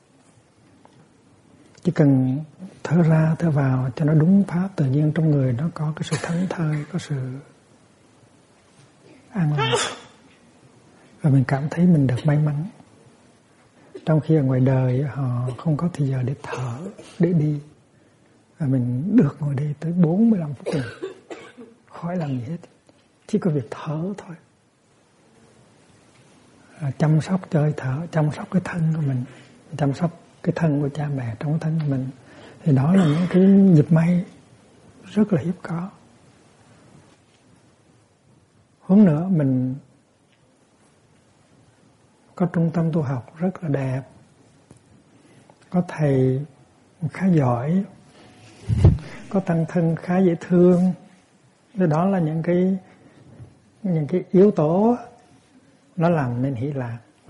Chỉ cần thở ra thở vào cho nó đúng pháp, tự nhiên trong người nó có cái sự thẫn thơi, có sự an lạc. Và mình cảm thấy mình được may mắn. Trong khi ở ngoài đời họ không có thời giờ để thở, để đi. Và mình được ngồi đây tới 45 phút rồi, khỏi làm gì hết, chỉ có việc thở thôi. Chăm sóc cho hơi thở, chăm sóc cái thân của mình, chăm sóc cái thân của cha mẹ trong thân của mình. Thì đó là những cái dịp may rất là hiếm có. Hơn nữa mình có trung tâm tu học rất là đẹp, có thầy khá giỏi, có tăng thân khá dễ thương, Đó là những cái yếu tố nó làm nên hỷ lạc. Và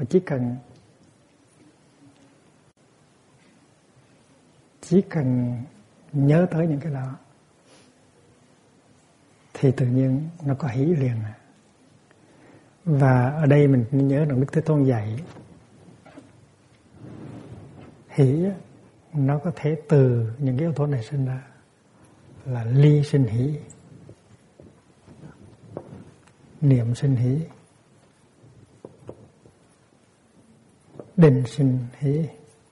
chỉ cần nhớ tới những cái đó thì tự nhiên nó có hỷ liền. Và ở đây mình nhớ rằng Đức Thế Tôn dạy hỷ nó có thể từ những cái yếu tố này sinh ra, là ly sinh hỷ, niệm sinh hỷ, định sinh hỷ.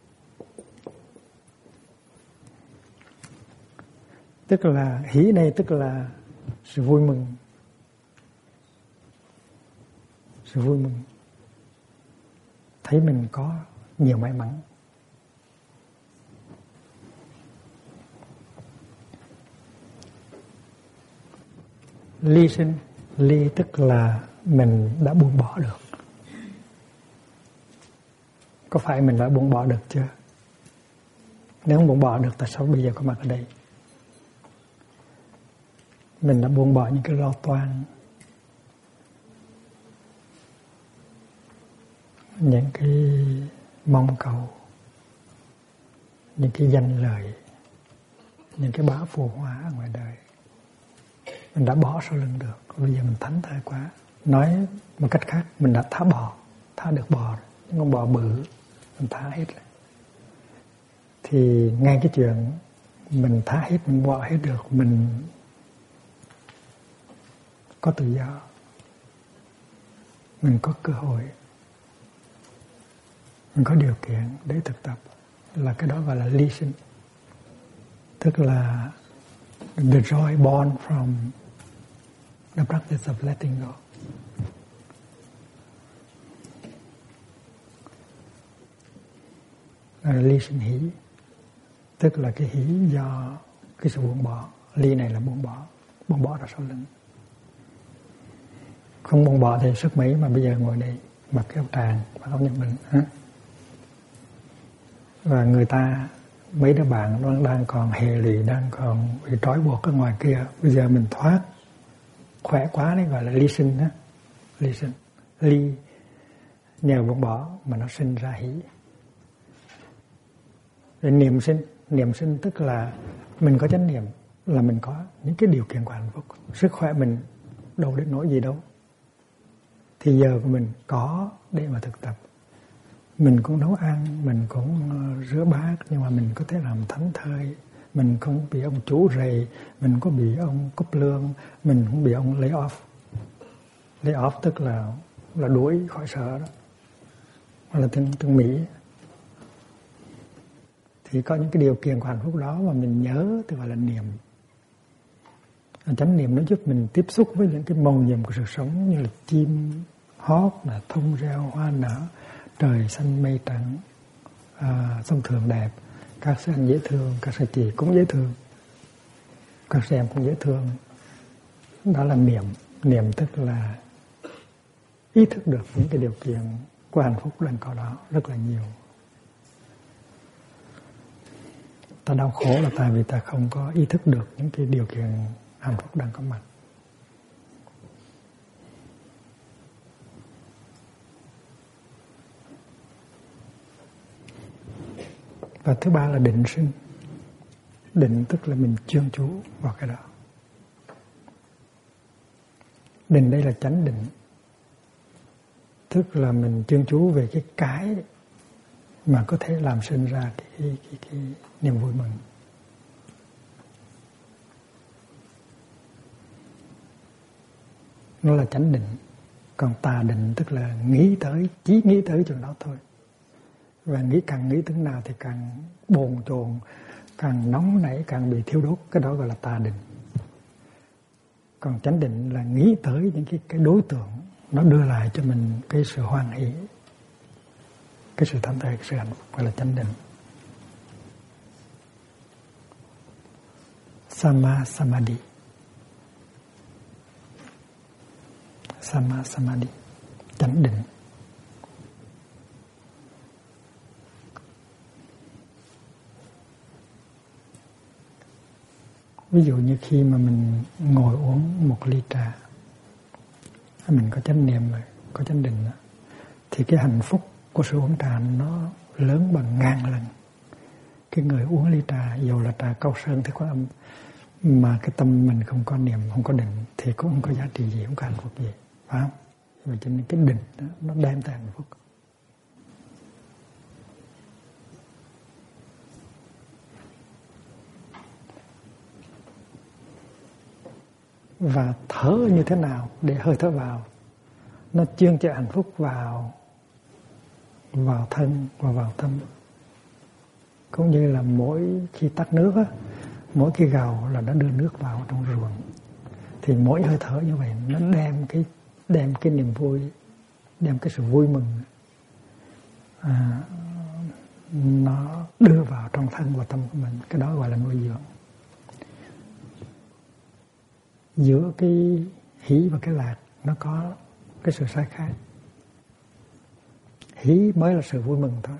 Tức là hỷ này tức là sự vui mừng. Sự vui mừng, thấy mình có nhiều may mắn. Ly sinh, ly tức là mình đã buông bỏ được. Có phải mình đã buông bỏ được chưa? Nếu không buông bỏ được, tại sao bây giờ có mặt ở đây? Mình đã buông bỏ những cái lo toan, những cái mong cầu, những cái danh lợi, những cái bá phù hóa ở ngoài đời. Mình đã bỏ sau lưng được. Bây giờ mình thánh thơi quá. Nói một cách khác, mình đã thả được bò, những con bò bự mình thả hết rồi. Thì ngay cái chuyện mình thả hết, mình bỏ hết được, mình có tự do, mình có cơ hội, mình có điều kiện để thực tập, là cái đó gọi là ly sinh. Tức là the joy born from the practice of letting go. Ly sinh hỷ, tức là cái hỷ do cái sự buông bỏ. Ly này là buông bỏ ra sau lưng. Không buông bỏ thì sức mấy mà bây giờ ngồi đây mặc cái áo tràng, mặc áo Nhật Bình. Và người ta, mấy đứa bạn nó đang còn hệ lụy, đang còn bị trói buộc ở ngoài kia. Bây giờ mình thoát, khỏe quá đấy, gọi là ly sinh đó. Ly sinh, ly nhờ buông bỏ mà nó sinh ra hỷ. Rồi niệm sinh tức là mình có chánh niệm, là mình có những cái điều kiện của hạnh phúc. Sức khỏe mình đâu đến nỗi gì đâu, thì giờ của mình có để mà thực tập. Mình cũng nấu ăn, mình cũng rửa bát, nhưng mà mình có thể làm thánh thơi. Mình không bị ông chủ rầy, mình có bị ông cúp lương, mình không bị ông lay off. Lay off tức là đuổi khỏi sở đó, hoặc là từng Mỹ. Thì có những cái điều kiện của hạnh phúc đó mà mình nhớ thì gọi là niệm. Chánh niệm nó giúp mình tiếp xúc với những cái màu nhiệm của sự sống, như là chim hót, là thông reo hoa nở, trời xanh mây trắng, sông Thường đẹp, các sư anh dễ thương, các sư chị cũng dễ thương, các sư em cũng dễ thương. Đó là niệm tức là ý thức được những cái điều kiện của hạnh phúc đang có đó rất là nhiều. Ta đau khổ là tại vì ta không có ý thức được những cái điều kiện hạnh phúc đang có mặt. Và thứ ba là định sinh. Định tức là mình chuyên chú vào cái đó. Định đây là chánh định, tức là mình chuyên chú về cái mà có thể làm sinh ra cái niềm vui mừng. Nó là chánh định. Còn tà định tức là chỉ nghĩ tới chừng đó thôi. Và càng nghĩ tới nào thì càng bồn chồn, càng nóng nảy, càng bị thiêu đốt. Cái đó gọi là tà định. Còn chánh định là nghĩ tới những cái đối tượng nó đưa lại cho mình cái sự hoan hỷ, cái sự thảnh thơi, cái sự hạnh phúc, gọi là chánh định. Sama Samadhi. Sama Samadhi, chánh định. Ví dụ như khi mà mình ngồi uống một ly trà, mình có chánh niệm rồi, có chánh định, thì cái hạnh phúc của sự uống trà nó lớn bằng ngàn lần. Cái người uống ly trà, dù là trà Cao Sơn Thế Quan Âm, mà cái tâm mình không có niệm, không có định, thì cũng không có giá trị gì, không có hạnh phúc gì, phải không? Vậy cho nên cái định đó, nó đem tới hạnh phúc. Và thở như thế nào để hơi thở vào nó chuyên cho hạnh phúc vào thân và vào tâm. Cũng như là mỗi khi tắt nước á, mỗi cái gào là nó đưa nước vào trong ruộng, thì mỗi hơi thở như vậy nó đem cái niềm vui, đem cái sự vui mừng, nó đưa vào trong thân và tâm của mình. Cái đó gọi là nuôi dưỡng. Giữa cái hỷ và cái lạc nó có cái sự sai khác. Hỷ mới là sự vui mừng thôi,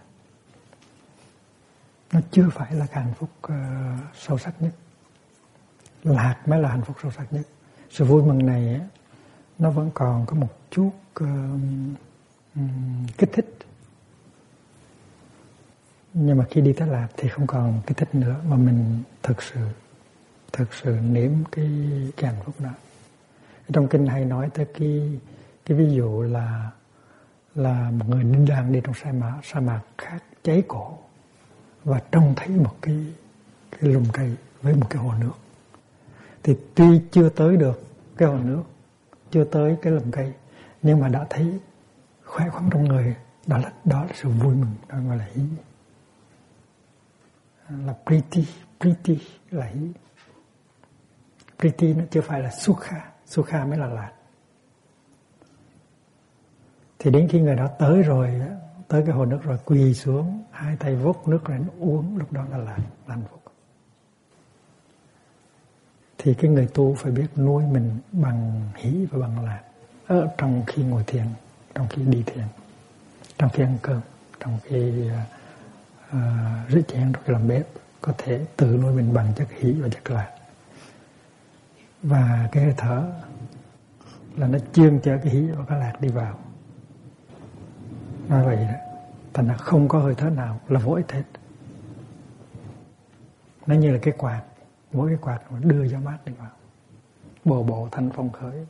nó chưa phải là cái hạnh phúc sâu sắc nhất. Lạc mới là hạnh phúc sâu sắc nhất. Sự vui mừng này nó vẫn còn có một chút kích thích, nhưng mà khi đi tới lạc thì không còn kích thích nữa, mà mình thực sự nếm cái hạnh phúc đó. Trong kinh hay nói tới cái ví dụ là một người đang đi trong sa mạc khát cháy cổ và trông thấy một cái lùm cây với một cái hồ nước. Thì tuy chưa tới được cái hồ nước, chưa tới cái lùm cây, nhưng mà đã thấy khoái khoắn trong người. Đó là sự vui mừng, đó gọi là hỷ, là priti là hỷ. Priti nó chưa phải là sukha mới là lạc. Thì đến khi người đó tới rồi, tới cái hồ nước rồi, quỳ xuống, hai tay vốc nước lên uống, lúc đó là lạc, là hạnh phúc. Thì cái người tu phải biết nuôi mình bằng hỷ và bằng lạc, ở trong khi ngồi thiền, trong khi đi thiền, trong khi ăn cơm, trong khi rửa chén, trong khi làm bếp, có thể tự nuôi mình bằng chất hỷ và chất lạc. Và cái hơi thở là nó chuyên chở cái hỷ và cái lạc đi vào. Nói vậy đó, thành ra không có hơi thở nào là vô ích hết. Nó như là cái quạt, mỗi cái quạt mà đưa gió mát đi vào, bộ thanh phong khởi.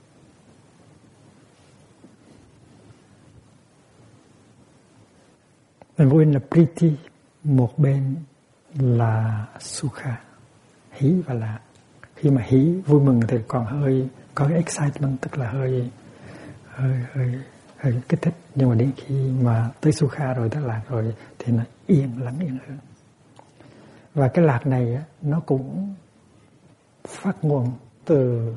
Mình vui là priti, một bên là sukha, hỷ và lạc. Khi mà hỷ vui mừng thì còn hơi có cái excitement, tức là hơi kích thích, nhưng mà đến khi mà tới sukha rồi, tới lạc rồi thì nó yên lặng hơn. Và cái lạc này á, nó cũng phát nguồn từ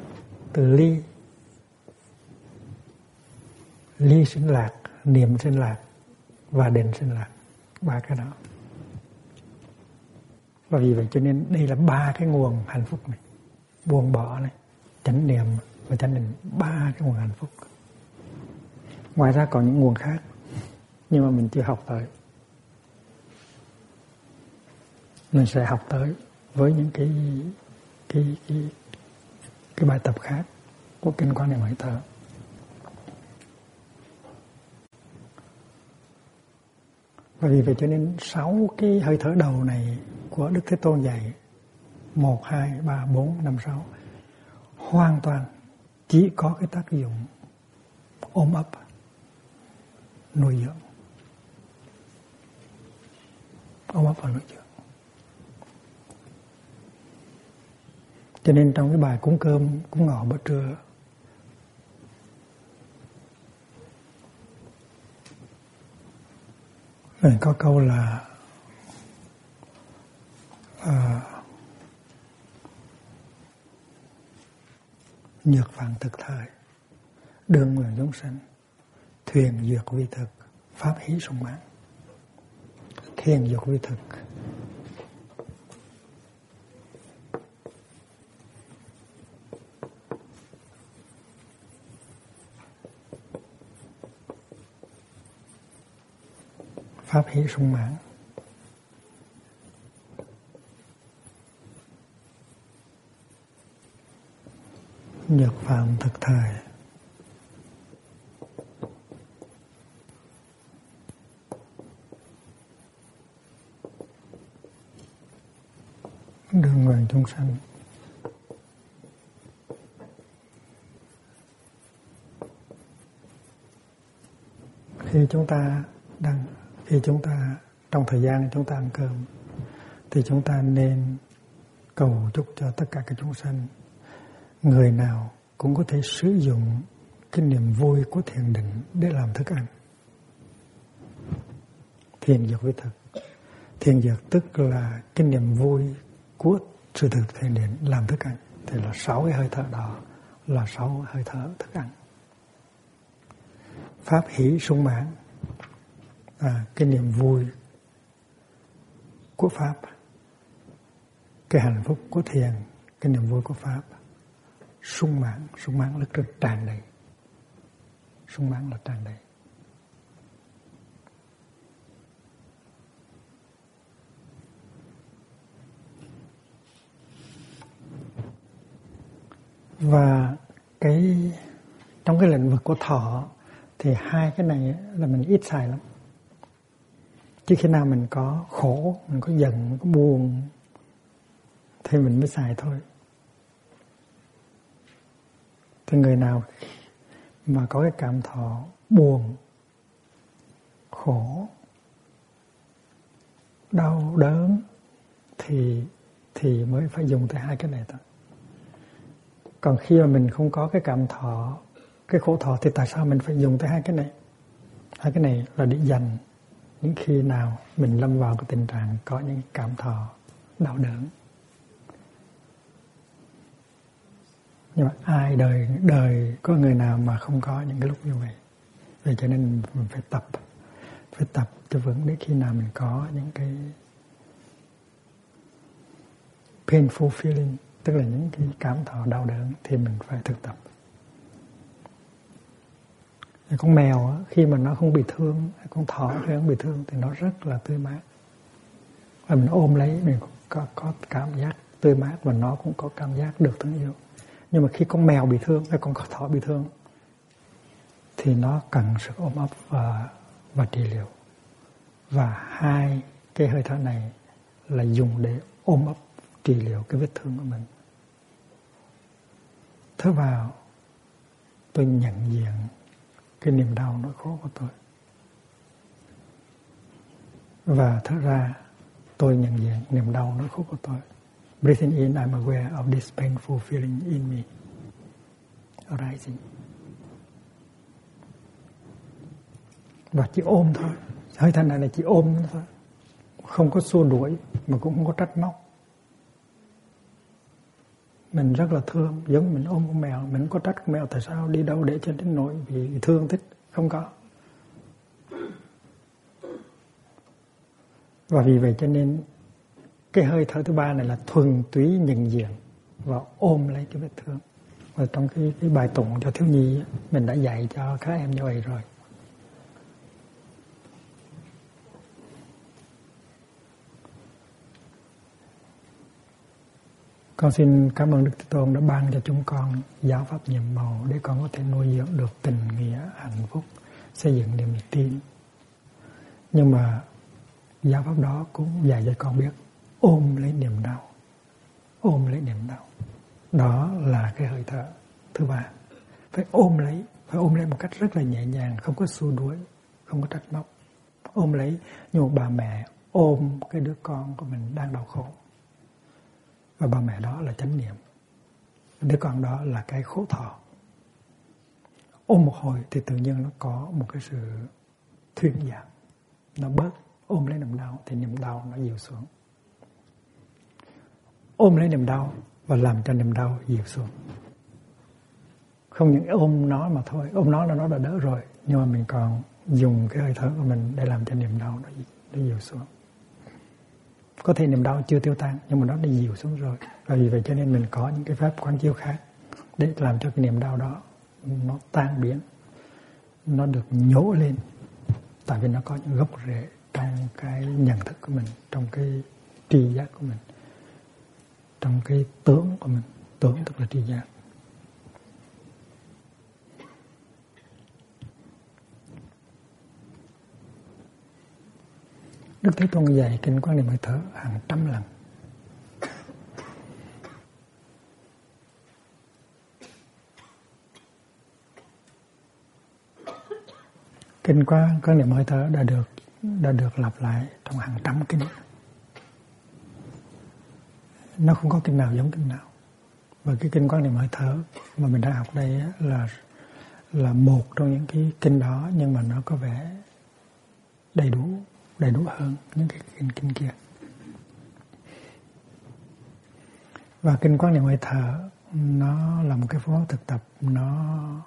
ly sinh lạc, niệm sinh lạc và định sinh lạc, ba cái đó. Và vì vậy cho nên đây là ba cái nguồn hạnh phúc này: buông bỏ này, chánh niệm và chánh định, ba cái nguồn hạnh phúc. Ngoài ra còn những nguồn khác, nhưng mà mình chưa học tới. Mình sẽ học tới với những cái bài tập khác của kinh Quan Niệm Hơi Thở. Và vì vậy cho nên 6 cái hơi thở đầu này của Đức Thế Tôn dạy, 1, 2, 3, 4, 5, 6 hoàn toàn chỉ có cái tác dụng ôm ấp, nuôi dưỡng, ôm ấp và nuôi dưỡng. Cho nên trong cái bài cúng cơm, cúng ngọ bữa trưa, mình có câu là nhược vạn thực thời, đường nguyện chúng sanh, thuyền duyệt vi thực, pháp hỷ sung mãn. Thuyền duyệt vi thực, pháp hỷ sung mãn. Nhược Phạm Thực Thời. Đường nguyện chúng sanh. Khi chúng ta trong thời gian chúng ta ăn cơm thì chúng ta nên cầu chúc cho tất cả các chúng sanh, người nào cũng có thể sử dụng cái niềm vui của thiền định để làm thức ăn. Thiền dược với thực. Thiền dược tức là cái niềm vui của sự thực thiền định làm thức ăn. Thì là 6 cái hơi thở đó là 6 hơi thở thức ăn. Pháp hỷ sung mãn, cái niềm vui của Pháp, cái hạnh phúc của thiền, cái niềm vui của Pháp. Sung mãn là rất tràn đầy. Sung mãn là tràn đầy. Và trong cái lĩnh vực của thọ thì 2 cái này là mình ít xài lắm. Chứ khi nào mình có khổ, mình có giận, mình có buồn thì mình mới xài thôi. Thì người nào mà có cái cảm thọ buồn, khổ, đau đớn thì mới phải dùng tới 2 cái này thôi. Còn khi mà mình không có cái cảm thọ, cái khổ thọ thì tại sao mình phải dùng tới 2 cái này? 2 cái này là để dành những khi nào mình lâm vào cái tình trạng có những cảm thọ đau đớn. Nhưng mà ai đời có người nào mà không có những cái lúc như vậy. Vậy cho nên mình phải tập cho vững để khi nào mình có những cái painful feeling, tức là những cái cảm thọ đau đớn thì mình phải thực tập. Con mèo khi mà nó không bị thương, con thỏ khi nó không bị thương thì nó rất là tươi mát. Và mình ôm lấy mình có cảm giác tươi mát và nó cũng có cảm giác được thương yêu. Nhưng mà khi con mèo bị thương hay con thỏ bị thương thì nó cần sự ôm ấp và trị liệu. Và 2 cái hơi thở này là dùng để ôm ấp trị liệu cái vết thương của mình. Thở vào, tôi nhận diện cái niềm đau nỗi khổ của tôi. Và thở ra, tôi nhận diện niềm đau nỗi khổ của tôi. Breathing in, I'm aware of this painful feeling in me arising. Và chỉ ôm thôi. Hơi thở này là chỉ ôm thôi. Không có xua đuổi mà cũng không có trách móc. Mình rất là thương, giống mình ôm con mèo, mình không có trách con mèo tại sao đi đâu để cho đến nỗi vì thương thích, không có. Và vì vậy cho nên cái hơi thở thứ 3 này là thuần túy nhận diện và ôm lấy cái vết thương. Và trong cái bài tụng cho thiếu nhi mình đã dạy cho các em như vậy rồi. Con xin cảm ơn Đức Thế Tôn đã ban cho chúng con giáo pháp nhiệm màu để con có thể nuôi dưỡng được tình nghĩa, hạnh phúc, xây dựng niềm tin. Nhưng mà giáo pháp đó cũng dạy cho con biết ôm lấy niềm đau. Ôm lấy niềm đau. Đó là cái hơi thở thứ 3. Phải ôm lấy một cách rất là nhẹ nhàng, không có xua đuổi, không có trách móc. Ôm lấy như một bà mẹ ôm cái đứa con của mình đang đau khổ. Và bà mẹ đó là chánh niệm. Đứa con đó là cái khổ thọ. Ôm một hồi thì tự nhiên nó có một cái sự thuyên giảm. Nó bớt. Ôm lấy niềm đau thì niềm đau nó dịu xuống. Ôm lấy niềm đau và làm cho niềm đau dịu xuống. Không những ôm nó mà thôi. Ôm nó là nó đã đỡ rồi. Nhưng mà mình còn dùng cái hơi thở của mình để làm cho niềm đau nó dịu xuống. Có thể niềm đau chưa tiêu tan nhưng mà nó đã dịu xuống rồi. Và vì vậy cho nên mình có những cái pháp quán chiếu khác để làm cho cái niềm đau đó nó tan biến, nó được nhổ lên. Tại vì nó có những gốc rễ trong cái nhận thức của mình, trong cái tri giác của mình, trong cái tưởng của mình. Tưởng tức là tri giác. Đức Thế Tôn dạy kinh Quan Niệm Hơi Thở hàng trăm lần. Kinh Quan Niệm Hơi Thở đã được lặp lại trong hàng trăm kinh. Nó không có kinh nào giống kinh nào. Và cái kinh Quan Niệm Hơi Thở mà mình đang học đây là một trong những cái kinh đó, nhưng mà nó có vẻ đầy đủ hơn những cái kinh kia. Và kinh Quan Niệm Hơi Thở nó là một cái phương pháp thực tập, nó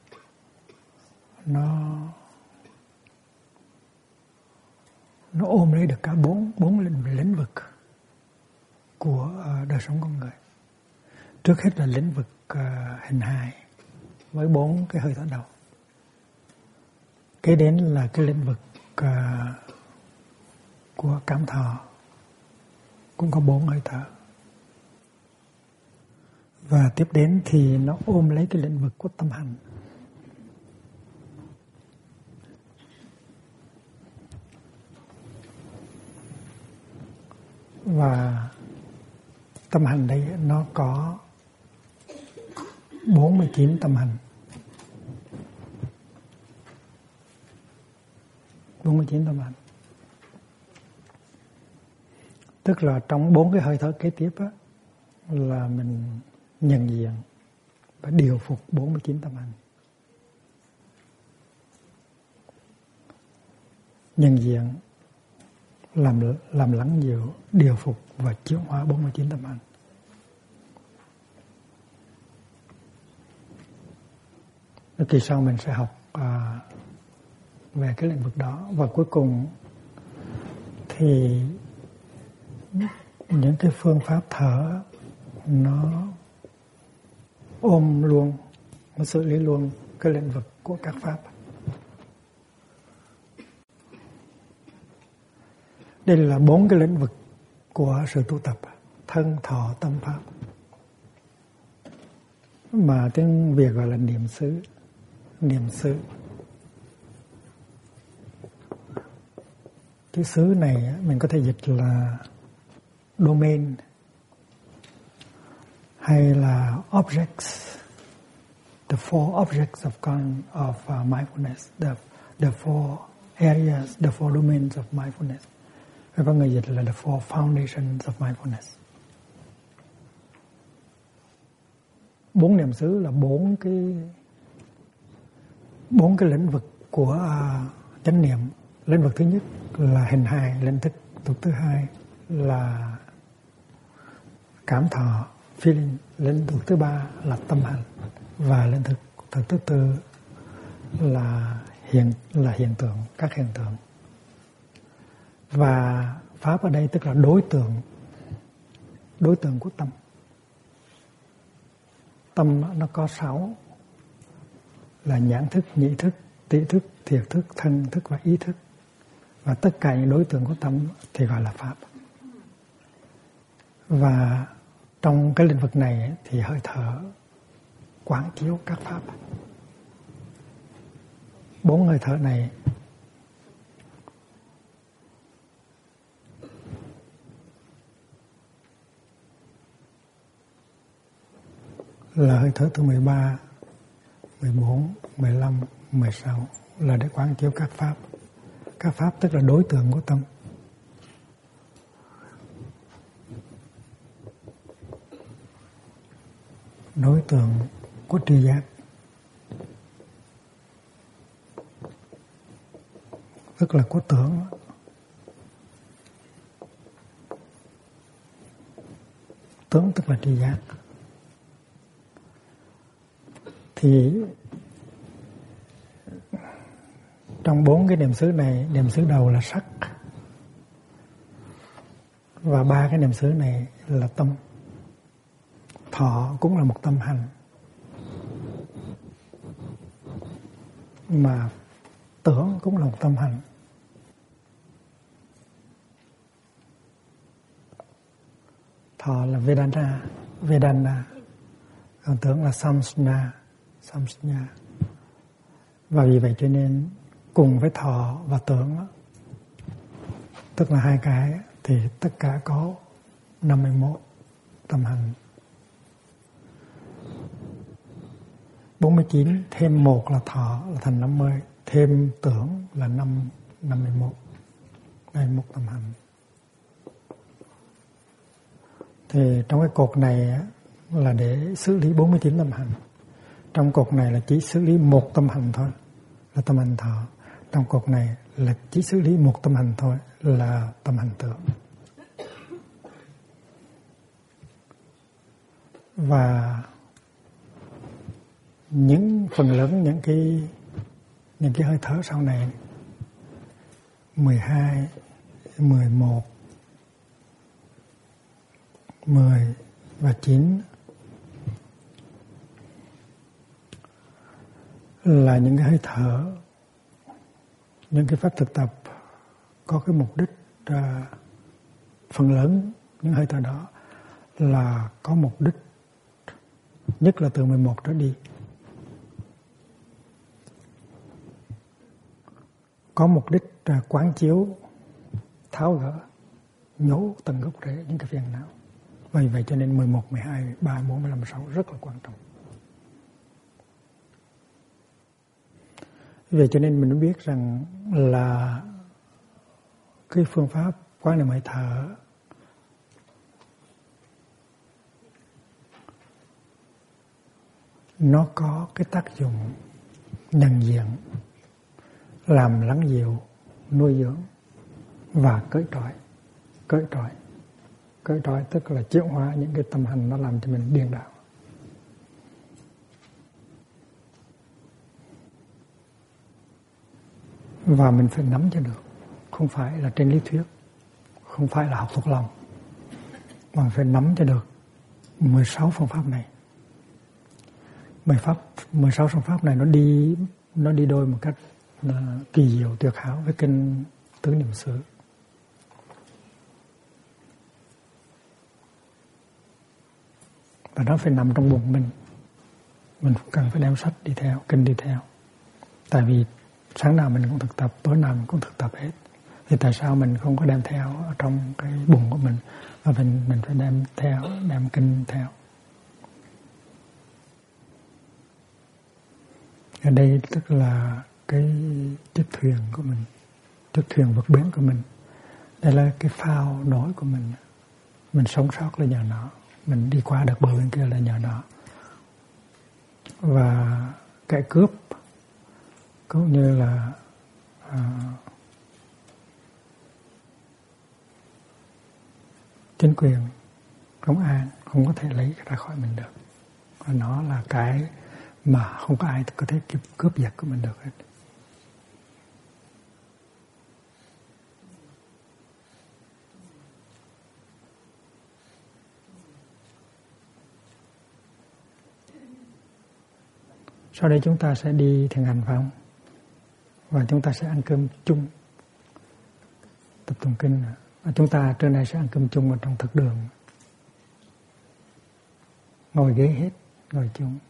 ôm lấy được cả bốn lĩnh vực của đời sống con người. Trước hết là lĩnh vực hình hài với 4 cái hơi thở đầu. Kế đến là cái lĩnh vực của cảm thọ, cũng có 4 hơi thở. Và tiếp đến thì nó ôm lấy cái lĩnh vực của tâm hành. Và tâm hành đây nó có 49 tâm hành. 49 tâm hành. Tức là trong 4 cái hơi thở kế tiếp á, là mình nhận diện và điều phục 49 tâm hành. Nhận diện, làm lắng dịu, điều phục và chuyển hóa 49 tâm hành. Kỳ sau mình sẽ học về cái lĩnh vực đó. Và cuối cùng thì những cái phương pháp thở nó ôm luôn, nó xử lý luôn cái lĩnh vực của các pháp. Đây là 4 cái lĩnh vực của sự tu tập: thân, thọ, tâm, pháp, mà tiếng Việt gọi là niệm xứ. Niệm xứ. Cái xứ này mình có thể dịch là domain hay là objects, the four objects of mindfulness, the four areas, the four domains of mindfulness. Hay có người dịch là the four foundations of mindfulness. 4 niệm xứ là 4 cái lĩnh vực của chánh niệm. Lĩnh vực thứ nhất là hình hài, lĩnh vực thứ hai là cảm thọ, feeling, lĩnh vực thứ ba là tâm hành, và lĩnh vực thứ tư là hiện tượng, các hiện tượng. Và pháp ở đây tức là đối tượng của tâm. Tâm nó có 6 là nhãn thức, nhĩ thức, tỷ thức, thiệt thức, thân thức và ý thức. Và tất cả những đối tượng của tâm thì gọi là pháp. Và trong cái lĩnh vực này thì hơi thở quán chiếu các pháp. 4 hơi thở này là hơi thở thứ 13, 14, 15, 16 là để quán chiếu các pháp. Các pháp tức là đối tượng của tâm. Đối tượng của tri giác. Tức là của tưởng. Tưởng tức là tri giác. Thì trong 4 cái niệm xứ này, niệm xứ đầu là sắc, và 3 cái niệm xứ này là tâm. Thọ cũng là một tâm hành, mà tưởng cũng là một tâm hành. Thọ là Vedana, còn tưởng là Samsna. Và vì vậy cho nên cùng với thọ và tưởng tức là 2 cái, thì tất cả có 51 tâm hành. 49 thêm 1 là thọ là thành 50, thêm tưởng là 51 tâm hành. Thì trong cái cột này là để xử lý 49 tâm hành. Trong cột này là chỉ xử lý 1 tâm hành thôi, là tâm hành thọ. Trong cột này là chỉ xử lý 1 tâm hành thôi, là tâm hành tưởng. Và những phần lớn những cái hơi thở sau này 12, 11, 10 và 9 là những cái hơi thở, những cái pháp thực tập có cái mục đích, phần lớn những hơi thở đó là có mục đích nhất là từ 11 trở đi, có mục đích quán chiếu, tháo gỡ, nhổ tận gốc rễ những cái phiền não. Vì vậy cho nên 11, 12, 3, 4, 15, 16 rất là quan trọng. Vì vậy cho nên mình biết rằng là cái phương pháp quán niệm hơi thở nó có cái tác dụng nhận diện, làm lắng dịu, nuôi dưỡng và cởi trói tức là chuyển hóa những cái tâm hành nó làm cho mình điên đảo. Và mình phải nắm cho được, không phải là trên lý thuyết, không phải là học thuộc lòng, mà phải nắm cho được 16 phương pháp này. 16 phương pháp này nó đi đôi một cách kỳ diệu tuyệt hảo với kinh Tứ Niệm xứ. Và nó phải nằm trong bụng mình cần phải đem sách đi theo, kinh đi theo. Tại vì sáng nào mình cũng thực tập, tối nào mình cũng thực tập hết. Thì tại sao mình không có đem theo ở trong cái bụng của mình, và mình phải đem theo, đem kinh theo. Ở đây tức là cái chiếc thuyền của mình, chiếc thuyền vượt bến của mình. Đây là cái phao nổi của mình. Mình sống sót là nhờ nó, mình đi qua được bờ bên kia là nhờ nó. Và kẻ cướp cũng như là chính quyền, công an không có thể lấy ra khỏi mình được. Và nó là cái mà không có ai có thể cướp giật của mình được hết. Sau đây chúng ta sẽ đi thiền hành phải không? Và chúng ta sẽ ăn cơm chung, tập tụng kinh. Và chúng ta trưa nay sẽ ăn cơm chung ở trong thực đường. Ngồi ghế hết, ngồi chung.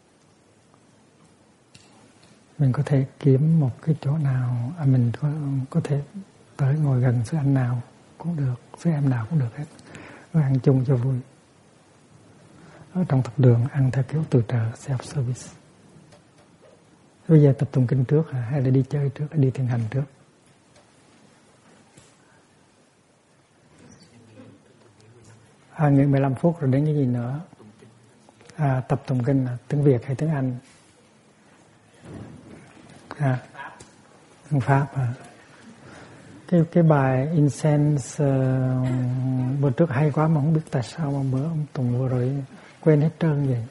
Mình có thể kiếm một cái chỗ nào, mình có thể tới ngồi gần sư anh nào cũng được, sư em nào cũng được hết. Rồi ăn chung cho vui. Ở trong thực đường ăn theo kiểu từ trợ, self-service. Bây giờ tập tụng kinh trước hả? Hay là đi chơi trước, hay đi thiền hành trước? Nghỉ 15 phút rồi đến cái gì nữa? Tập tụng kinh là tiếng Việt hay tiếng Anh? Tiếng Pháp hả? Cái bài Incense bữa trước hay quá mà không biết tại sao mà bữa ông Tùng vừa rồi quên hết trơn vậy.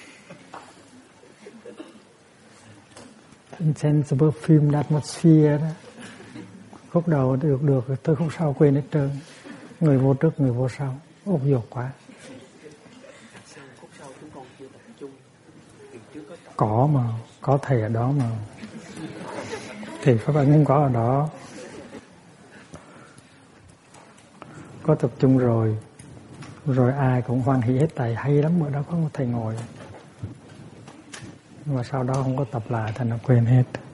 Incense perfume atmosphere đó. Khúc đầu được tới khúc sau quên hết trơn. Người vô trước, người vô sau. Ốc dột quá. Có mà, có thầy ở đó mà. Thì các bạn không có ở đó. Có tập trung rồi. Rồi ai cũng hoan hỉ hết, tại hay lắm, bữa đó có một thầy ngồi. Và sau đó không có tập lại thành nó quên hết.